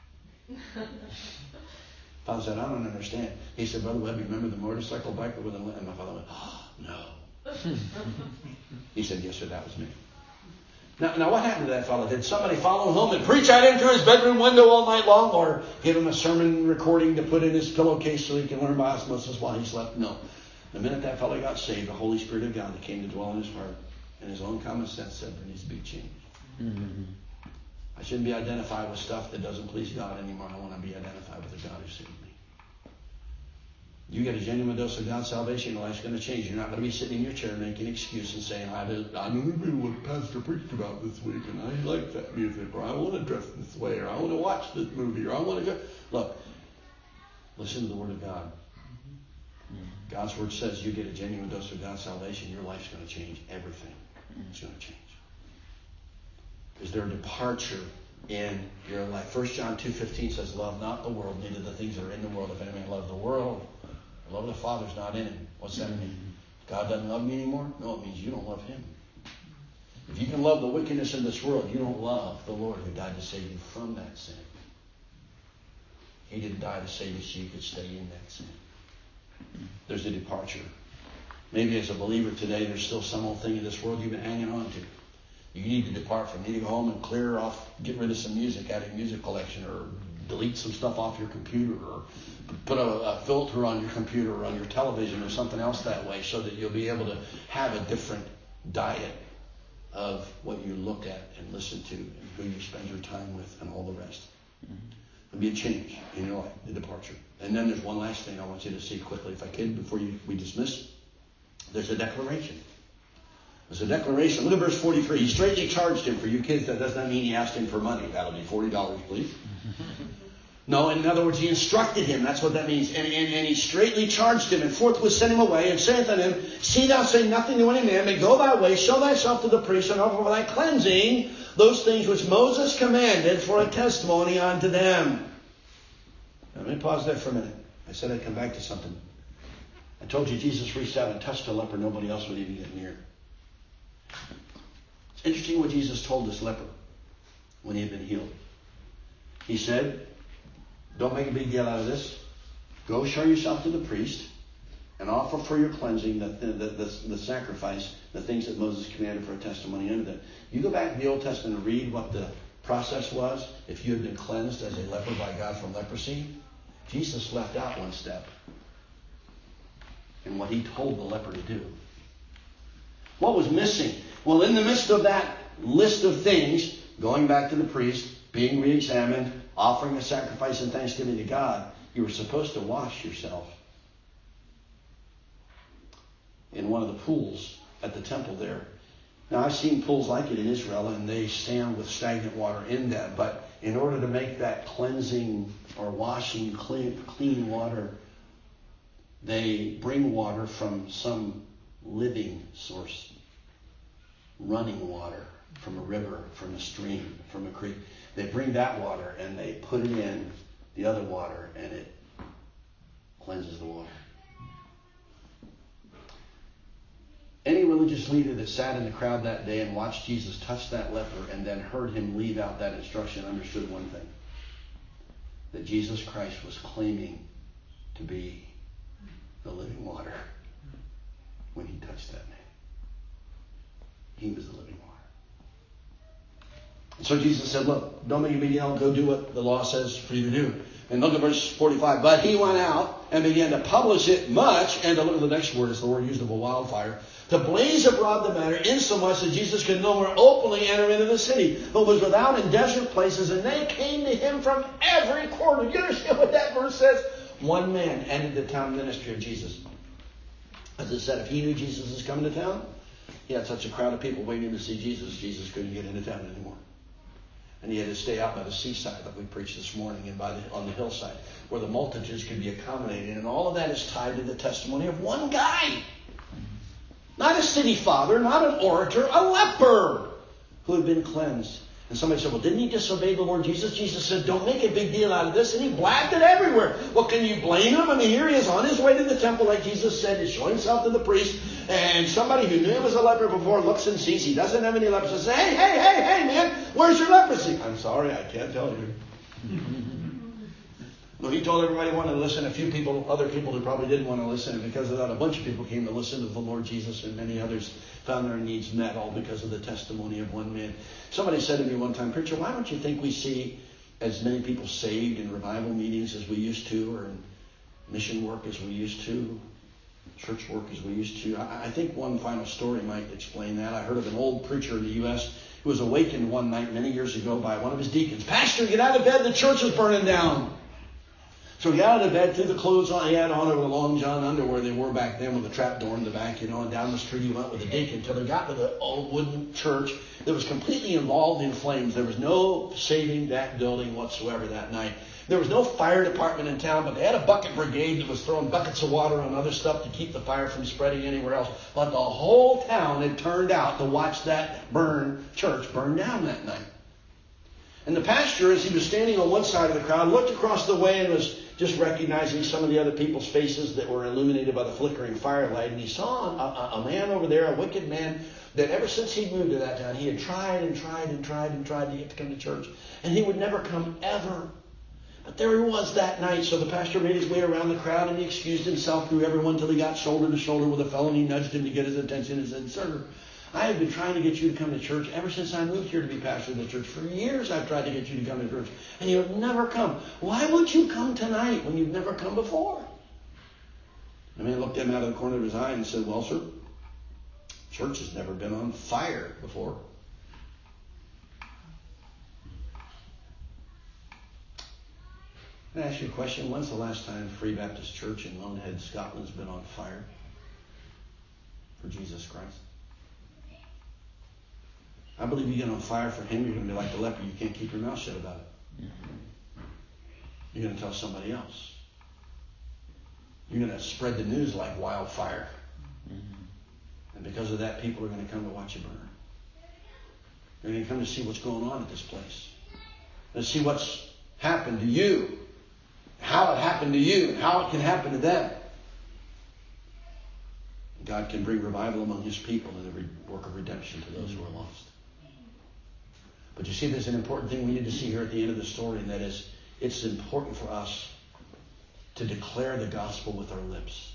Father said, I don't understand. He said, Brother Webb, you remember the motorcycle biker with a... And my father went, oh, no. He said, yes, sir, that was me. Now what happened to that fellow? Did somebody follow him home and preach out into his bedroom window all night long, or give him a sermon recording to put in his pillowcase so he can learn by osmosis while he slept? No. The minute that fellow got saved, the Holy Spirit of God that came to dwell in his heart, and his own common sense said there needs to be a change. Mm-hmm. I shouldn't be identified with stuff that doesn't please God anymore. I want to be identified with the God who saved me. You get a genuine dose of God's salvation, your life's going to change. You're not going to be sitting in your chair making excuses and saying, I don't know what Pastor preached about this week, and I like that music, or I want to dress this way, or I want to watch this movie, or I want to go. Look, listen to the Word of God. God's Word says you get a genuine dose of God's salvation, your life's going to change. Everything is going to change. Is there a departure in your life? 1 John 2:15 says, love not the world, neither the things that are in the world. If any man love the world, the love of the Father's not in him. What's that mean? God doesn't love me anymore? No, it means you don't love him. If you can love the wickedness in this world, you don't love the Lord who died to save you from that sin. He didn't die to save you so you could stay in that sin. There's a departure. Maybe as a believer today, there's still some old thing in this world you've been hanging on to. You need to depart from. You need to go home and clear off, get rid of some music out of your music collection, or delete some stuff off your computer, or put a filter on your computer or on your television or something else that way, so that you'll be able to have a different diet of what you look at and listen to and who you spend your time with and all the rest. There'll be a change in your life, the departure. And then there's one last thing I want you to see quickly, if I can, before we dismiss. There's a declaration. There's a declaration. Look at verse 43. He straightly charged him. For you kids, that does not mean he asked him for money. That'll be $40, please. No, in other words, he instructed him. That's what that means. And he straightly charged him, and forthwith sent him away, and saith unto him, see thou say nothing to any man, but go thy way, show thyself to the priest, and offer for thy cleansing those things which Moses commanded for a testimony unto them. Now, let me pause there for a minute. I said I'd come back to something. I told you Jesus reached out and touched a leper. Nobody else would even get near. It's interesting what Jesus told this leper when he had been healed. He said, don't make a big deal out of this. Go show yourself to the priest and offer for your cleansing the sacrifice, the things that Moses commanded for a testimony unto them. You go back to the Old Testament and read what the process was if you had been cleansed as a leper by God from leprosy. Jesus left out one step in what he told the leper to do. What was missing? Well, in the midst of that list of things, going back to the priest, being re-examined, offering a sacrifice and thanksgiving to God, you were supposed to wash yourself in one of the pools at the temple there. Now, I've seen pools like it in Israel, and they stand with stagnant water in them. But in order to make that cleansing or washing clean water, they bring water from some living source. Running water from a river, from a stream, from a creek. They bring that water and they put it in the other water, and it cleanses the water. Any religious leader that sat in the crowd that day and watched Jesus touch that leper and then heard him leave out that instruction understood one thing. That Jesus Christ was claiming to be the living water when he touched that man. He was the living water. And so Jesus said, look, don't make a big deal. Go do what the law says for you to do. And look at verse 45. But he went out and began to publish it much. And to look at the next word, it's the word used of a wildfire. To blaze abroad the matter, insomuch that Jesus could no more openly enter into the city, but was without in desert places. And they came to him from every quarter. You understand what that verse says? One man ended the town ministry of Jesus. As it said, if he knew Jesus was coming to town, he had such a crowd of people waiting to see Jesus, Jesus couldn't get into town anymore. And he had to stay out by the seaside, like we preached this morning, and on the hillside, where the multitudes could be accommodated. And all of that is tied to the testimony of one guy. Not a city father, not an orator, a leper who had been cleansed. And somebody said, well, didn't he disobey the Lord Jesus? Jesus said, don't make a big deal out of this. And he blabbed it everywhere. Well, can you blame him? I mean, here he is on his way to the temple, like Jesus said, to show himself to the priest. And somebody who knew he was a leper before looks and sees he doesn't have any leprosy. Says, hey, man, where's your leprosy? I'm sorry, I can't tell you. No, he told everybody who wanted to listen. A few people, other people who probably didn't want to listen. And because of that, a bunch of people came to listen to the Lord Jesus, and many others found their needs met, all because of the testimony of one man. Somebody said to me one time, "Preacher, why don't you think we see as many people saved in revival meetings as we used to, or in mission work as we used to, church work as we used to?" I think one final story might explain that. I heard of an old preacher in the U.S. who was awakened one night many years ago by one of his deacons. "Pastor, get out of bed, the church is burning down." So he got out of bed, threw the clothes on he had on, over the long john underwear they wore back then with a trap door in the back, and down the street he went with the deacon until he got to the old wooden church that was completely involved in flames. There was no saving that building whatsoever that night. There was no fire department in town, but they had a bucket brigade that was throwing buckets of water on other stuff to keep the fire from spreading anywhere else. But the whole town had turned out to watch that church burn down that night. And the pastor, as he was standing on one side of the crowd, looked across the way and was just recognizing some of the other people's faces that were illuminated by the flickering firelight. And he saw a man over there, a wicked man, that ever since he moved to that town, he had tried and tried and tried and tried to get to come to church. And he would never come ever. But there he was that night. So the pastor made his way around the crowd and he excused himself through everyone until he got shoulder to shoulder with a fellow, and he nudged him to get his attention and said, "Sir, I have been trying to get you to come to church ever since I moved here to be pastor of the church. For years I've tried to get you to come to church, and you have never come. Why would you come tonight when you've never come before?" The man looked at him out of the corner of his eye and said, "Well, sir, church has never been on fire before." Can I ask you a question? When's the last time Free Baptist Church in Lonehead, Scotland has been on fire for Jesus Christ? I believe you get on fire for Him, you're going to be like the leper. You can't keep your mouth shut about it. You're going to tell somebody else. You're going to spread the news like wildfire. And because of that, people are going to come to watch you burn. They're going to come to see what's going on at this place. To see what's happened to you. How it happened to you. And how it can happen to them. God can bring revival among His people and the work of redemption to those who are lost. But you see, there's an important thing we need to see here at the end of the story, and that is, it's important for us to declare the gospel with our lips.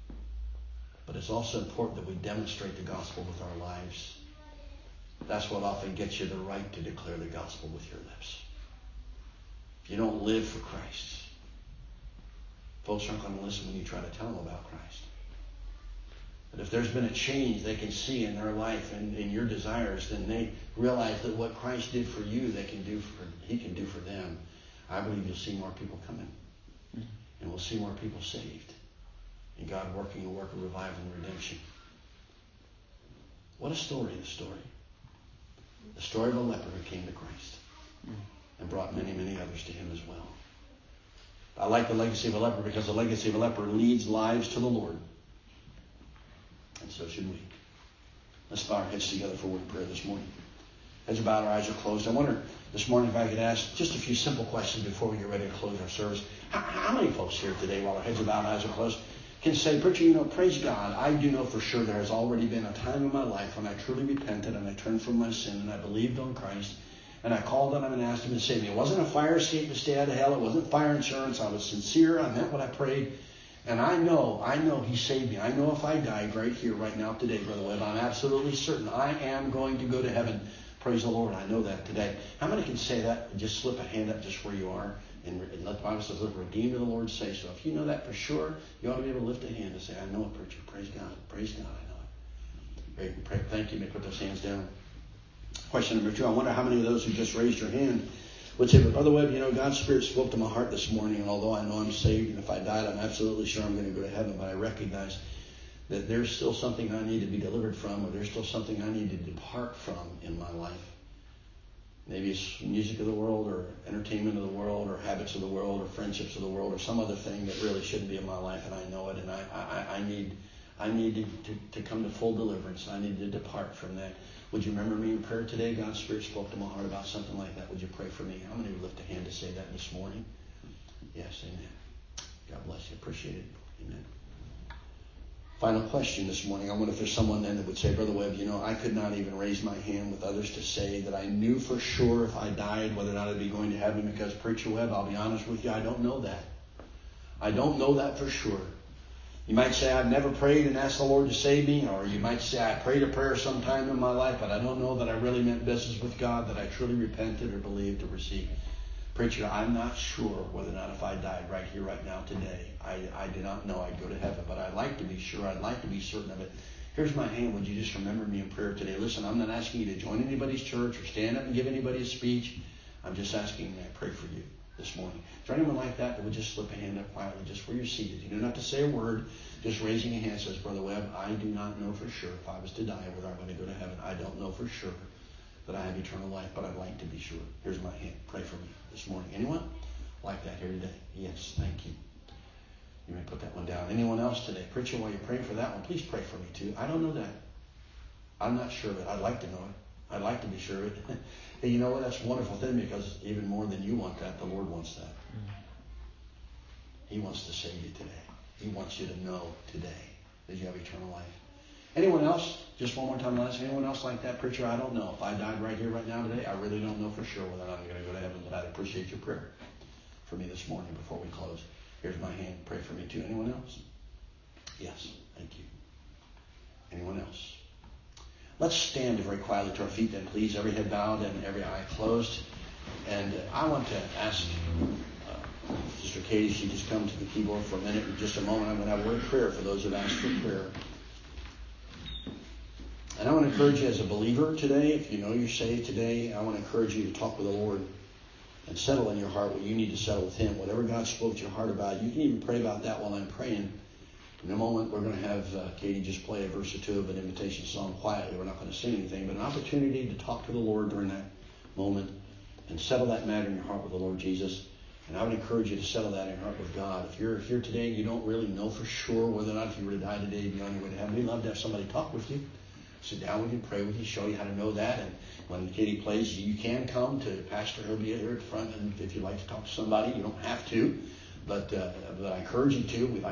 But it's also important that we demonstrate the gospel with our lives. That's what often gets you the right to declare the gospel with your lips. If you don't live for Christ, folks aren't going to listen when you try to tell them about Christ. But if there's been a change they can see in their life and in your desires, then they realize that what Christ did for you, He can do for them. I believe you'll see more people coming. And we'll see more people saved. And God working a work of revival and redemption. What a story, the story. The story of a leper who came to Christ. And brought many, many others to Him as well. I like the legacy of a leper because the legacy of a leper leads lives to the Lord. And so should we. Let's bow our heads together for a word of prayer this morning. Heads are bowed, our eyes are closed. I wonder this morning if I could ask just a few simple questions before we get ready to close our service. How many folks here today, while our heads are bowed and eyes are closed, can say, "Preacher, praise God, I do know for sure there has already been a time in my life when I truly repented and I turned from my sin and I believed on Christ and I called on Him and asked Him to save me. It wasn't a fire escape to stay out of hell. It wasn't fire insurance. I was sincere. I meant what I prayed. And I know He saved me. I know if I died right here, right now, today, Brother Webb, I'm absolutely certain I am going to go to heaven. Praise the Lord. I know that today." How many can say that and just slip a hand up just where you are and let the Bible says, "Let the redeemed of the Lord say so." If you know that for sure, you ought to be able to lift a hand and say, "I know it, preacher. Praise God. Praise God. I know it." Great. Pray. Thank you. May put those hands down. Question number 2. I wonder how many of those who just raised your hand would say, "But Brother Webb, God's Spirit spoke to my heart this morning, and although I know I'm saved, and if I died, I'm absolutely sure I'm going to go to heaven, but I recognize that there's still something I need to be delivered from, or there's still something I need to depart from in my life. Maybe it's music of the world, or entertainment of the world, or habits of the world, or friendships of the world, or some other thing that really shouldn't be in my life, and I know it, and I need to come to full deliverance. I need to depart from that. Would you remember me in prayer today? God's Spirit spoke to my heart about something like that. Would you pray for me? How many would lift a hand to say that this morning? Yes, amen. God bless you. Appreciate it. Amen. Final question this morning. I wonder if there's someone then that would say, "Brother Webb, I could not even raise my hand with others to say that I knew for sure if I died whether or not I'd be going to heaven, because, Preacher Webb, I'll be honest with you, I don't know that. I don't know that for sure. You might say, I've never prayed and asked the Lord to save me. Or you might say, I prayed a prayer sometime in my life, but I don't know that I really meant business with God, that I truly repented or believed or received. Preacher, I'm not sure whether or not if I died right here, right now, today, I do not know I'd go to heaven, but I'd like to be sure. I'd like to be certain of it. Here's my hand. Would you just remember me in prayer today? Listen, I'm not asking you to join anybody's church or stand up and give anybody a speech. I'm just asking I pray for you this morning. Is there anyone like that would just slip a hand up quietly just where you're seated? You don't have to say a word. Just raising a hand says, Brother Webb, I do not know for sure if I was to die whether I'm going to go to heaven. I don't know for sure that I have eternal life, but I'd like to be sure. Here's my hand. Pray for me this morning. Anyone like that here today? Yes, thank you. You may put that one down. Anyone else today? Preacher, while you're praying for that one, please pray for me too. I don't know that. I'm not sure of it. I'd like to know it. I'd like to be sure of it. Hey, you know what? That's a wonderful thing, because even more than you want that, the Lord wants that. He wants to save you today. He wants you to know today that you have eternal life. Anyone else? Just one more time, last. Anyone else like that? Preacher, I don't know. If I died right here, right now, today, I really don't know for sure whether I'm going to go to heaven, but I'd appreciate your prayer for me this morning before we close. Here's my hand. Pray for me too. Anyone else? Yes. Thank you. Anyone else? Let's stand very quietly to our feet then, please. Every head bowed and every eye closed. And I want to ask Sister Katie, she just come to the keyboard for a minute. In just a moment, I'm going to have a word of prayer for those who've asked for prayer. And I want to encourage you as a believer today, if you know you're saved today, I want to encourage you to talk with the Lord and settle in your heart what you need to settle with Him. Whatever God spoke to your heart about, you can even pray about that while I'm praying. In a moment, we're going to have Katie just play a verse or two of an invitation song quietly. We're not going to sing anything, but an opportunity to talk to the Lord during that moment and settle that matter in your heart with the Lord Jesus. And I would encourage you to settle that in your heart with God. If you're here today and you don't really know for sure whether or not if you were to die today, you'd be on your way to heaven, we'd love to have somebody talk with you, sit down with you, pray with you, show you how to know that. And when Katie plays, you can come to Pastor. He'll be here at the front. And if you'd like to talk to somebody, you don't have to. But I encourage you to. We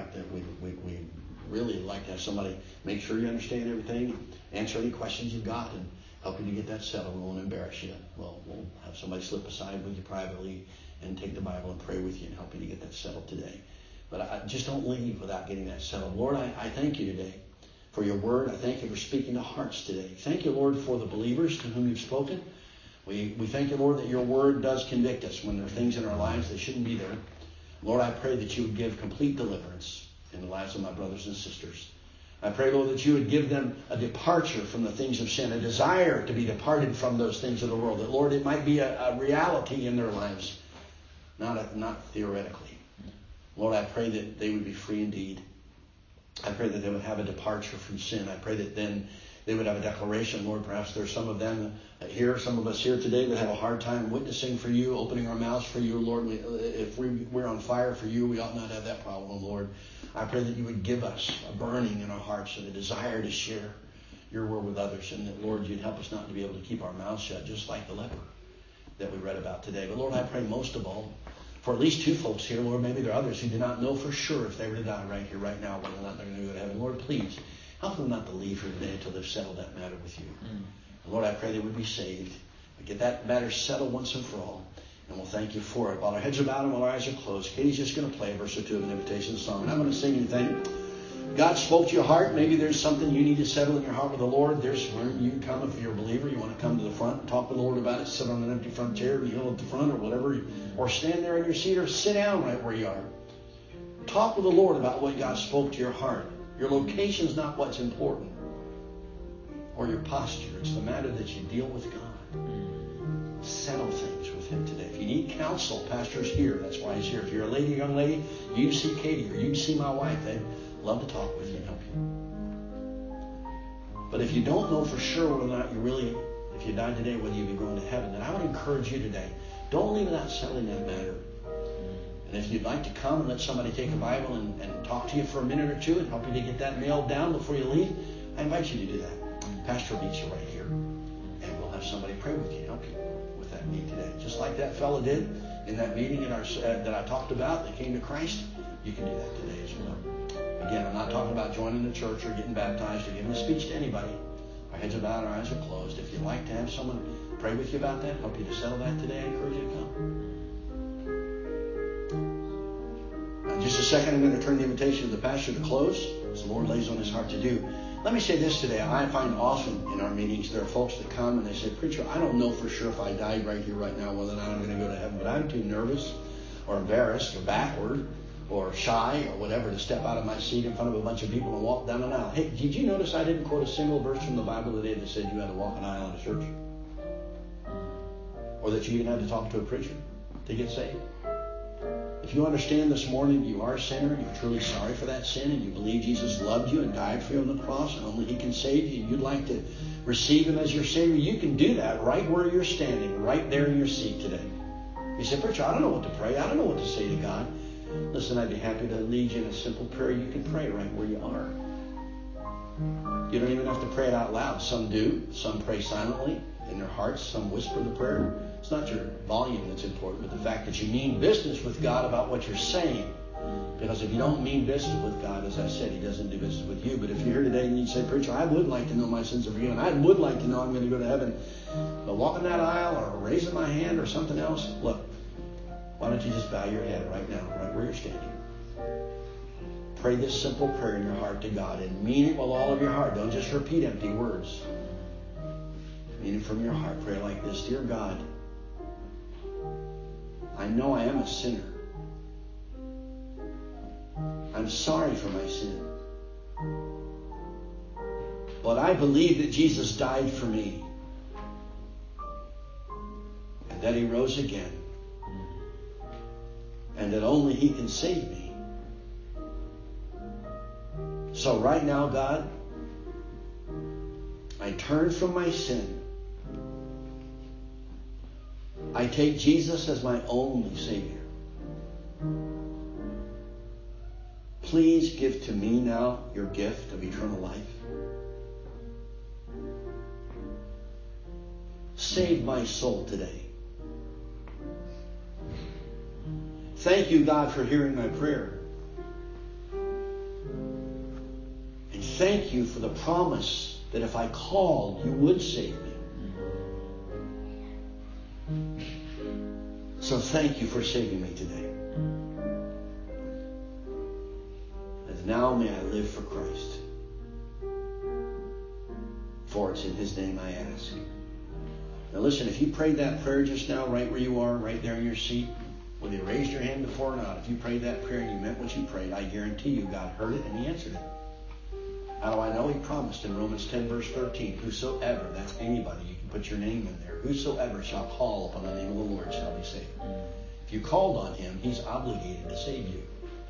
really like to have somebody make sure you understand everything, answer any questions you've got, and help you to get that settled. We won't embarrass you. We'll have somebody slip aside with you privately and take the Bible and pray with you and help you to get that settled today. But I just don't leave without getting that settled. Lord, I thank you today for your word. I thank you for speaking to hearts today. Thank you, Lord, for the believers to whom you've spoken. We thank you, Lord, that your word does convict us when there are things in our lives that shouldn't be there. Lord, I pray that you would give complete deliverance in the lives of my brothers and sisters. I pray, Lord, that you would give them a departure from the things of sin, a desire to be departed from those things of the world. That, Lord, it might be a reality in their lives, not theoretically. Lord, I pray that they would be free indeed. I pray that they would have a departure from sin. I pray that then they would have a declaration. Lord, perhaps there's some of them here, some of us here today that have a hard time witnessing for you, opening our mouths for you. Lord, if we're on fire for you, we ought not have that problem, Lord. I pray that you would give us a burning in our hearts and a desire to share your word with others. And that, Lord, you'd help us not to be able to keep our mouths shut, just like the leper that we read about today. But, Lord, I pray most of all for at least two folks here, Lord, maybe there are others who do not know for sure if they were to die right here, right now, whether or not they're going to go to heaven. Lord, please help them not to leave here today until they've settled that matter with you. And Lord, I pray they would be saved. Get that matter settled once and for all. And we'll thank you for it. While our heads are bowed and while our eyes are closed, Katie's just going to play a verse or two of an invitation song. And I'm going to sing anything. God spoke to your heart. Maybe there's something you need to settle in your heart with the Lord. There's where you can come if you're a believer. You want to come to the front and talk with the Lord about it. Sit on an empty front chair, kneel at the front or whatever. Or stand there in your seat or sit down right where you are. Talk with the Lord about what God spoke to your heart. Your location is not what's important. Or your posture. It's the matter that you deal with God. Settle things with Him today. If you need counsel, Pastor's here. That's why he's here. If you're a lady, young lady, you can see Katie or you can see my wife. They'd love to talk with you and help you. But if you don't know for sure whether or not you really, if you died today, whether you'd be going to heaven, then I would encourage you today, don't leave without settling that matter. And if you'd like to come and let somebody take a Bible and talk to you for a minute or two and help you to get that nailed down before you leave, I invite you to do that. Pastor will meet you right here. And we'll have somebody pray with you and help you with that need today. Just like that fellow did in that meeting that I talked about that came to Christ, you can do that today as well. Again, I'm not talking about joining the church or getting baptized or giving a speech to anybody. Our heads are bowed, our eyes are closed. If you'd like to have someone pray with you about that, help you to settle that today, I encourage you to come. Just a second, I'm going to turn the invitation to the pastor to close, as the Lord lays on his heart to do. Let me say this today. I find often in our meetings there are folks that come and they say, "Preacher, I don't know for sure if I died right here, right now, whether or not I'm going to go to heaven, but I'm too nervous or embarrassed or backward or shy or whatever to step out of my seat in front of a bunch of people and walk down an aisle." Hey, did you notice I didn't quote a single verse from the Bible today that said you had to walk an aisle in a church? Or that you even had to talk to a preacher to get saved? If you understand this morning you are a sinner, you're truly sorry for that sin, and you believe Jesus loved you and died for you on the cross, and only He can save you, and you'd like to receive Him as your Savior, you can do that right where you're standing, right there in your seat today. You say, "Preacher, I don't know what to pray. I don't know what to say to God." Listen, I'd be happy to lead you in a simple prayer. You can pray right where you are. You don't even have to pray it out loud. Some do. Some pray silently in their hearts. Some whisper the prayer. It's not your volume that's important, but the fact that you mean business with God about what you're saying. Because if you don't mean business with God, as I said, He doesn't do business with you. But if you're here today and you say, "Preacher, I would like to know my sins are forgiven. I would like to know I'm going to go to heaven." But walking that aisle or raising my hand or something else, look, why don't you just bow your head right now, right where you're standing. Pray this simple prayer in your heart to God and mean it with all of your heart. Don't just repeat empty words. Mean it from your heart. Pray like this: "Dear God, I know I am a sinner. I'm sorry for my sin. But I believe that Jesus died for me and that He rose again and that only He can save me. So right now, God, I turn from my sin. I take Jesus as my only Savior. Please give to me now your gift of eternal life. Save my soul today. Thank you, God, for hearing my prayer. And thank you for the promise that if I called, you would save me. So thank you for saving me today. And now may I live for Christ. For it's in His name I ask." Now listen, if you prayed that prayer just now, right where you are, right there in your seat, whether you raised your hand before or not, if you prayed that prayer and you meant what you prayed, I guarantee you God heard it and He answered it. How do I know? He promised in Romans 10 verse 13, "Whosoever," that's anybody, you can put your name in there, "whosoever shall call upon the name of the Lord shall be saved." If you called on Him, He's obligated to save you.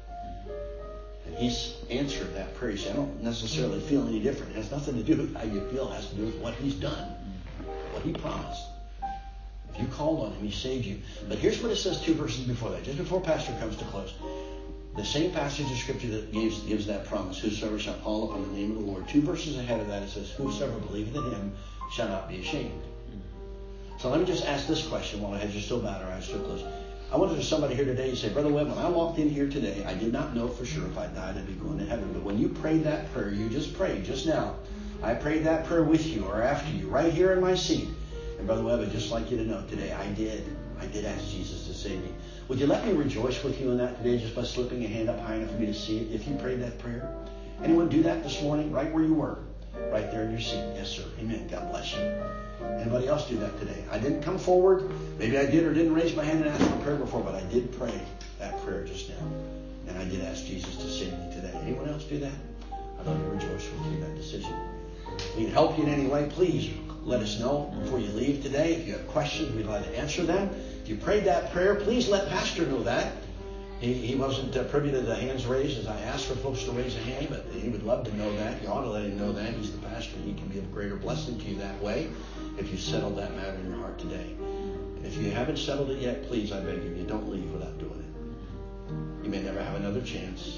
And He's answered that prayer. You say, "I don't necessarily feel any different." It has nothing to do with how you feel. It has to do with what He's done, what He promised. If you called on Him, He saved you. But here's what it says 2 verses before that, just before Pastor comes to close. The same passage of Scripture that gives that promise, "Whosoever shall call upon the name of the Lord." 2 verses ahead of that, it says, "Whosoever believeth in Him shall not be ashamed." So let me just ask this question while our heads are still bowed, our eyes still closed. I wonder if there's somebody here today who say, "Brother Webb, when I walked in here today, I did not know for sure if I died I'd be going to heaven." But when you prayed that prayer, you just prayed just now. I prayed that prayer with you or after you, right here in my seat. And Brother Webb, I'd just like you to know today, I did ask Jesus to save me. Would you let me rejoice with you in that today just by slipping a hand up high enough for me to see it if you prayed that prayer? Anyone do that this morning, right where you were? Right there in your seat. Yes, sir. Amen. God bless you. Anybody else do that today? I didn't come forward. Maybe I did or didn't raise my hand and ask for prayer before, but I did pray that prayer just now. And I did ask Jesus to save me today. Anyone else do that? I'd love to rejoice with you in that decision. If we can help you in any way, please let us know before you leave today. If you have questions, we'd like to answer them. If you prayed that prayer, please let Pastor know that. He wasn't privy to the hands raised as I asked for folks to raise a hand, but he would love to know that. You ought to let him know that. He's the pastor. He can be of greater blessing to you that way if you settled that matter in your heart today. And if you haven't settled it yet, please, I beg of you, don't leave without doing it. You may never have another chance.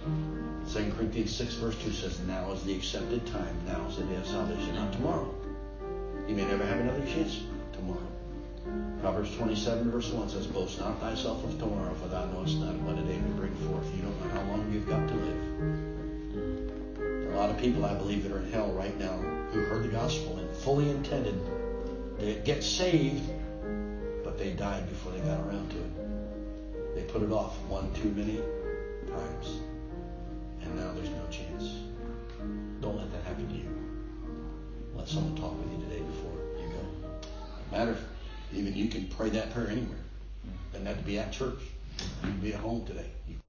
2 Corinthians 6 verse 2 says, "Now is the accepted time. Now is the day of salvation, not tomorrow." You may never have another chance tomorrow. Proverbs 27 verse 1 says, "Boast not thyself of tomorrow, for thou knowest not what a day may bring forth." You don't know how long you've got to live. There are a lot of people, I believe, that are in hell right now who heard the gospel and fully intended to get saved, but they died before they got around to it. They put it off one too many times, and now there's no chance. Don't let that happen to you. Let someone talk with you today before you go. No matter, even you can pray that prayer anywhere. Doesn't have to be at church. You can be at home today.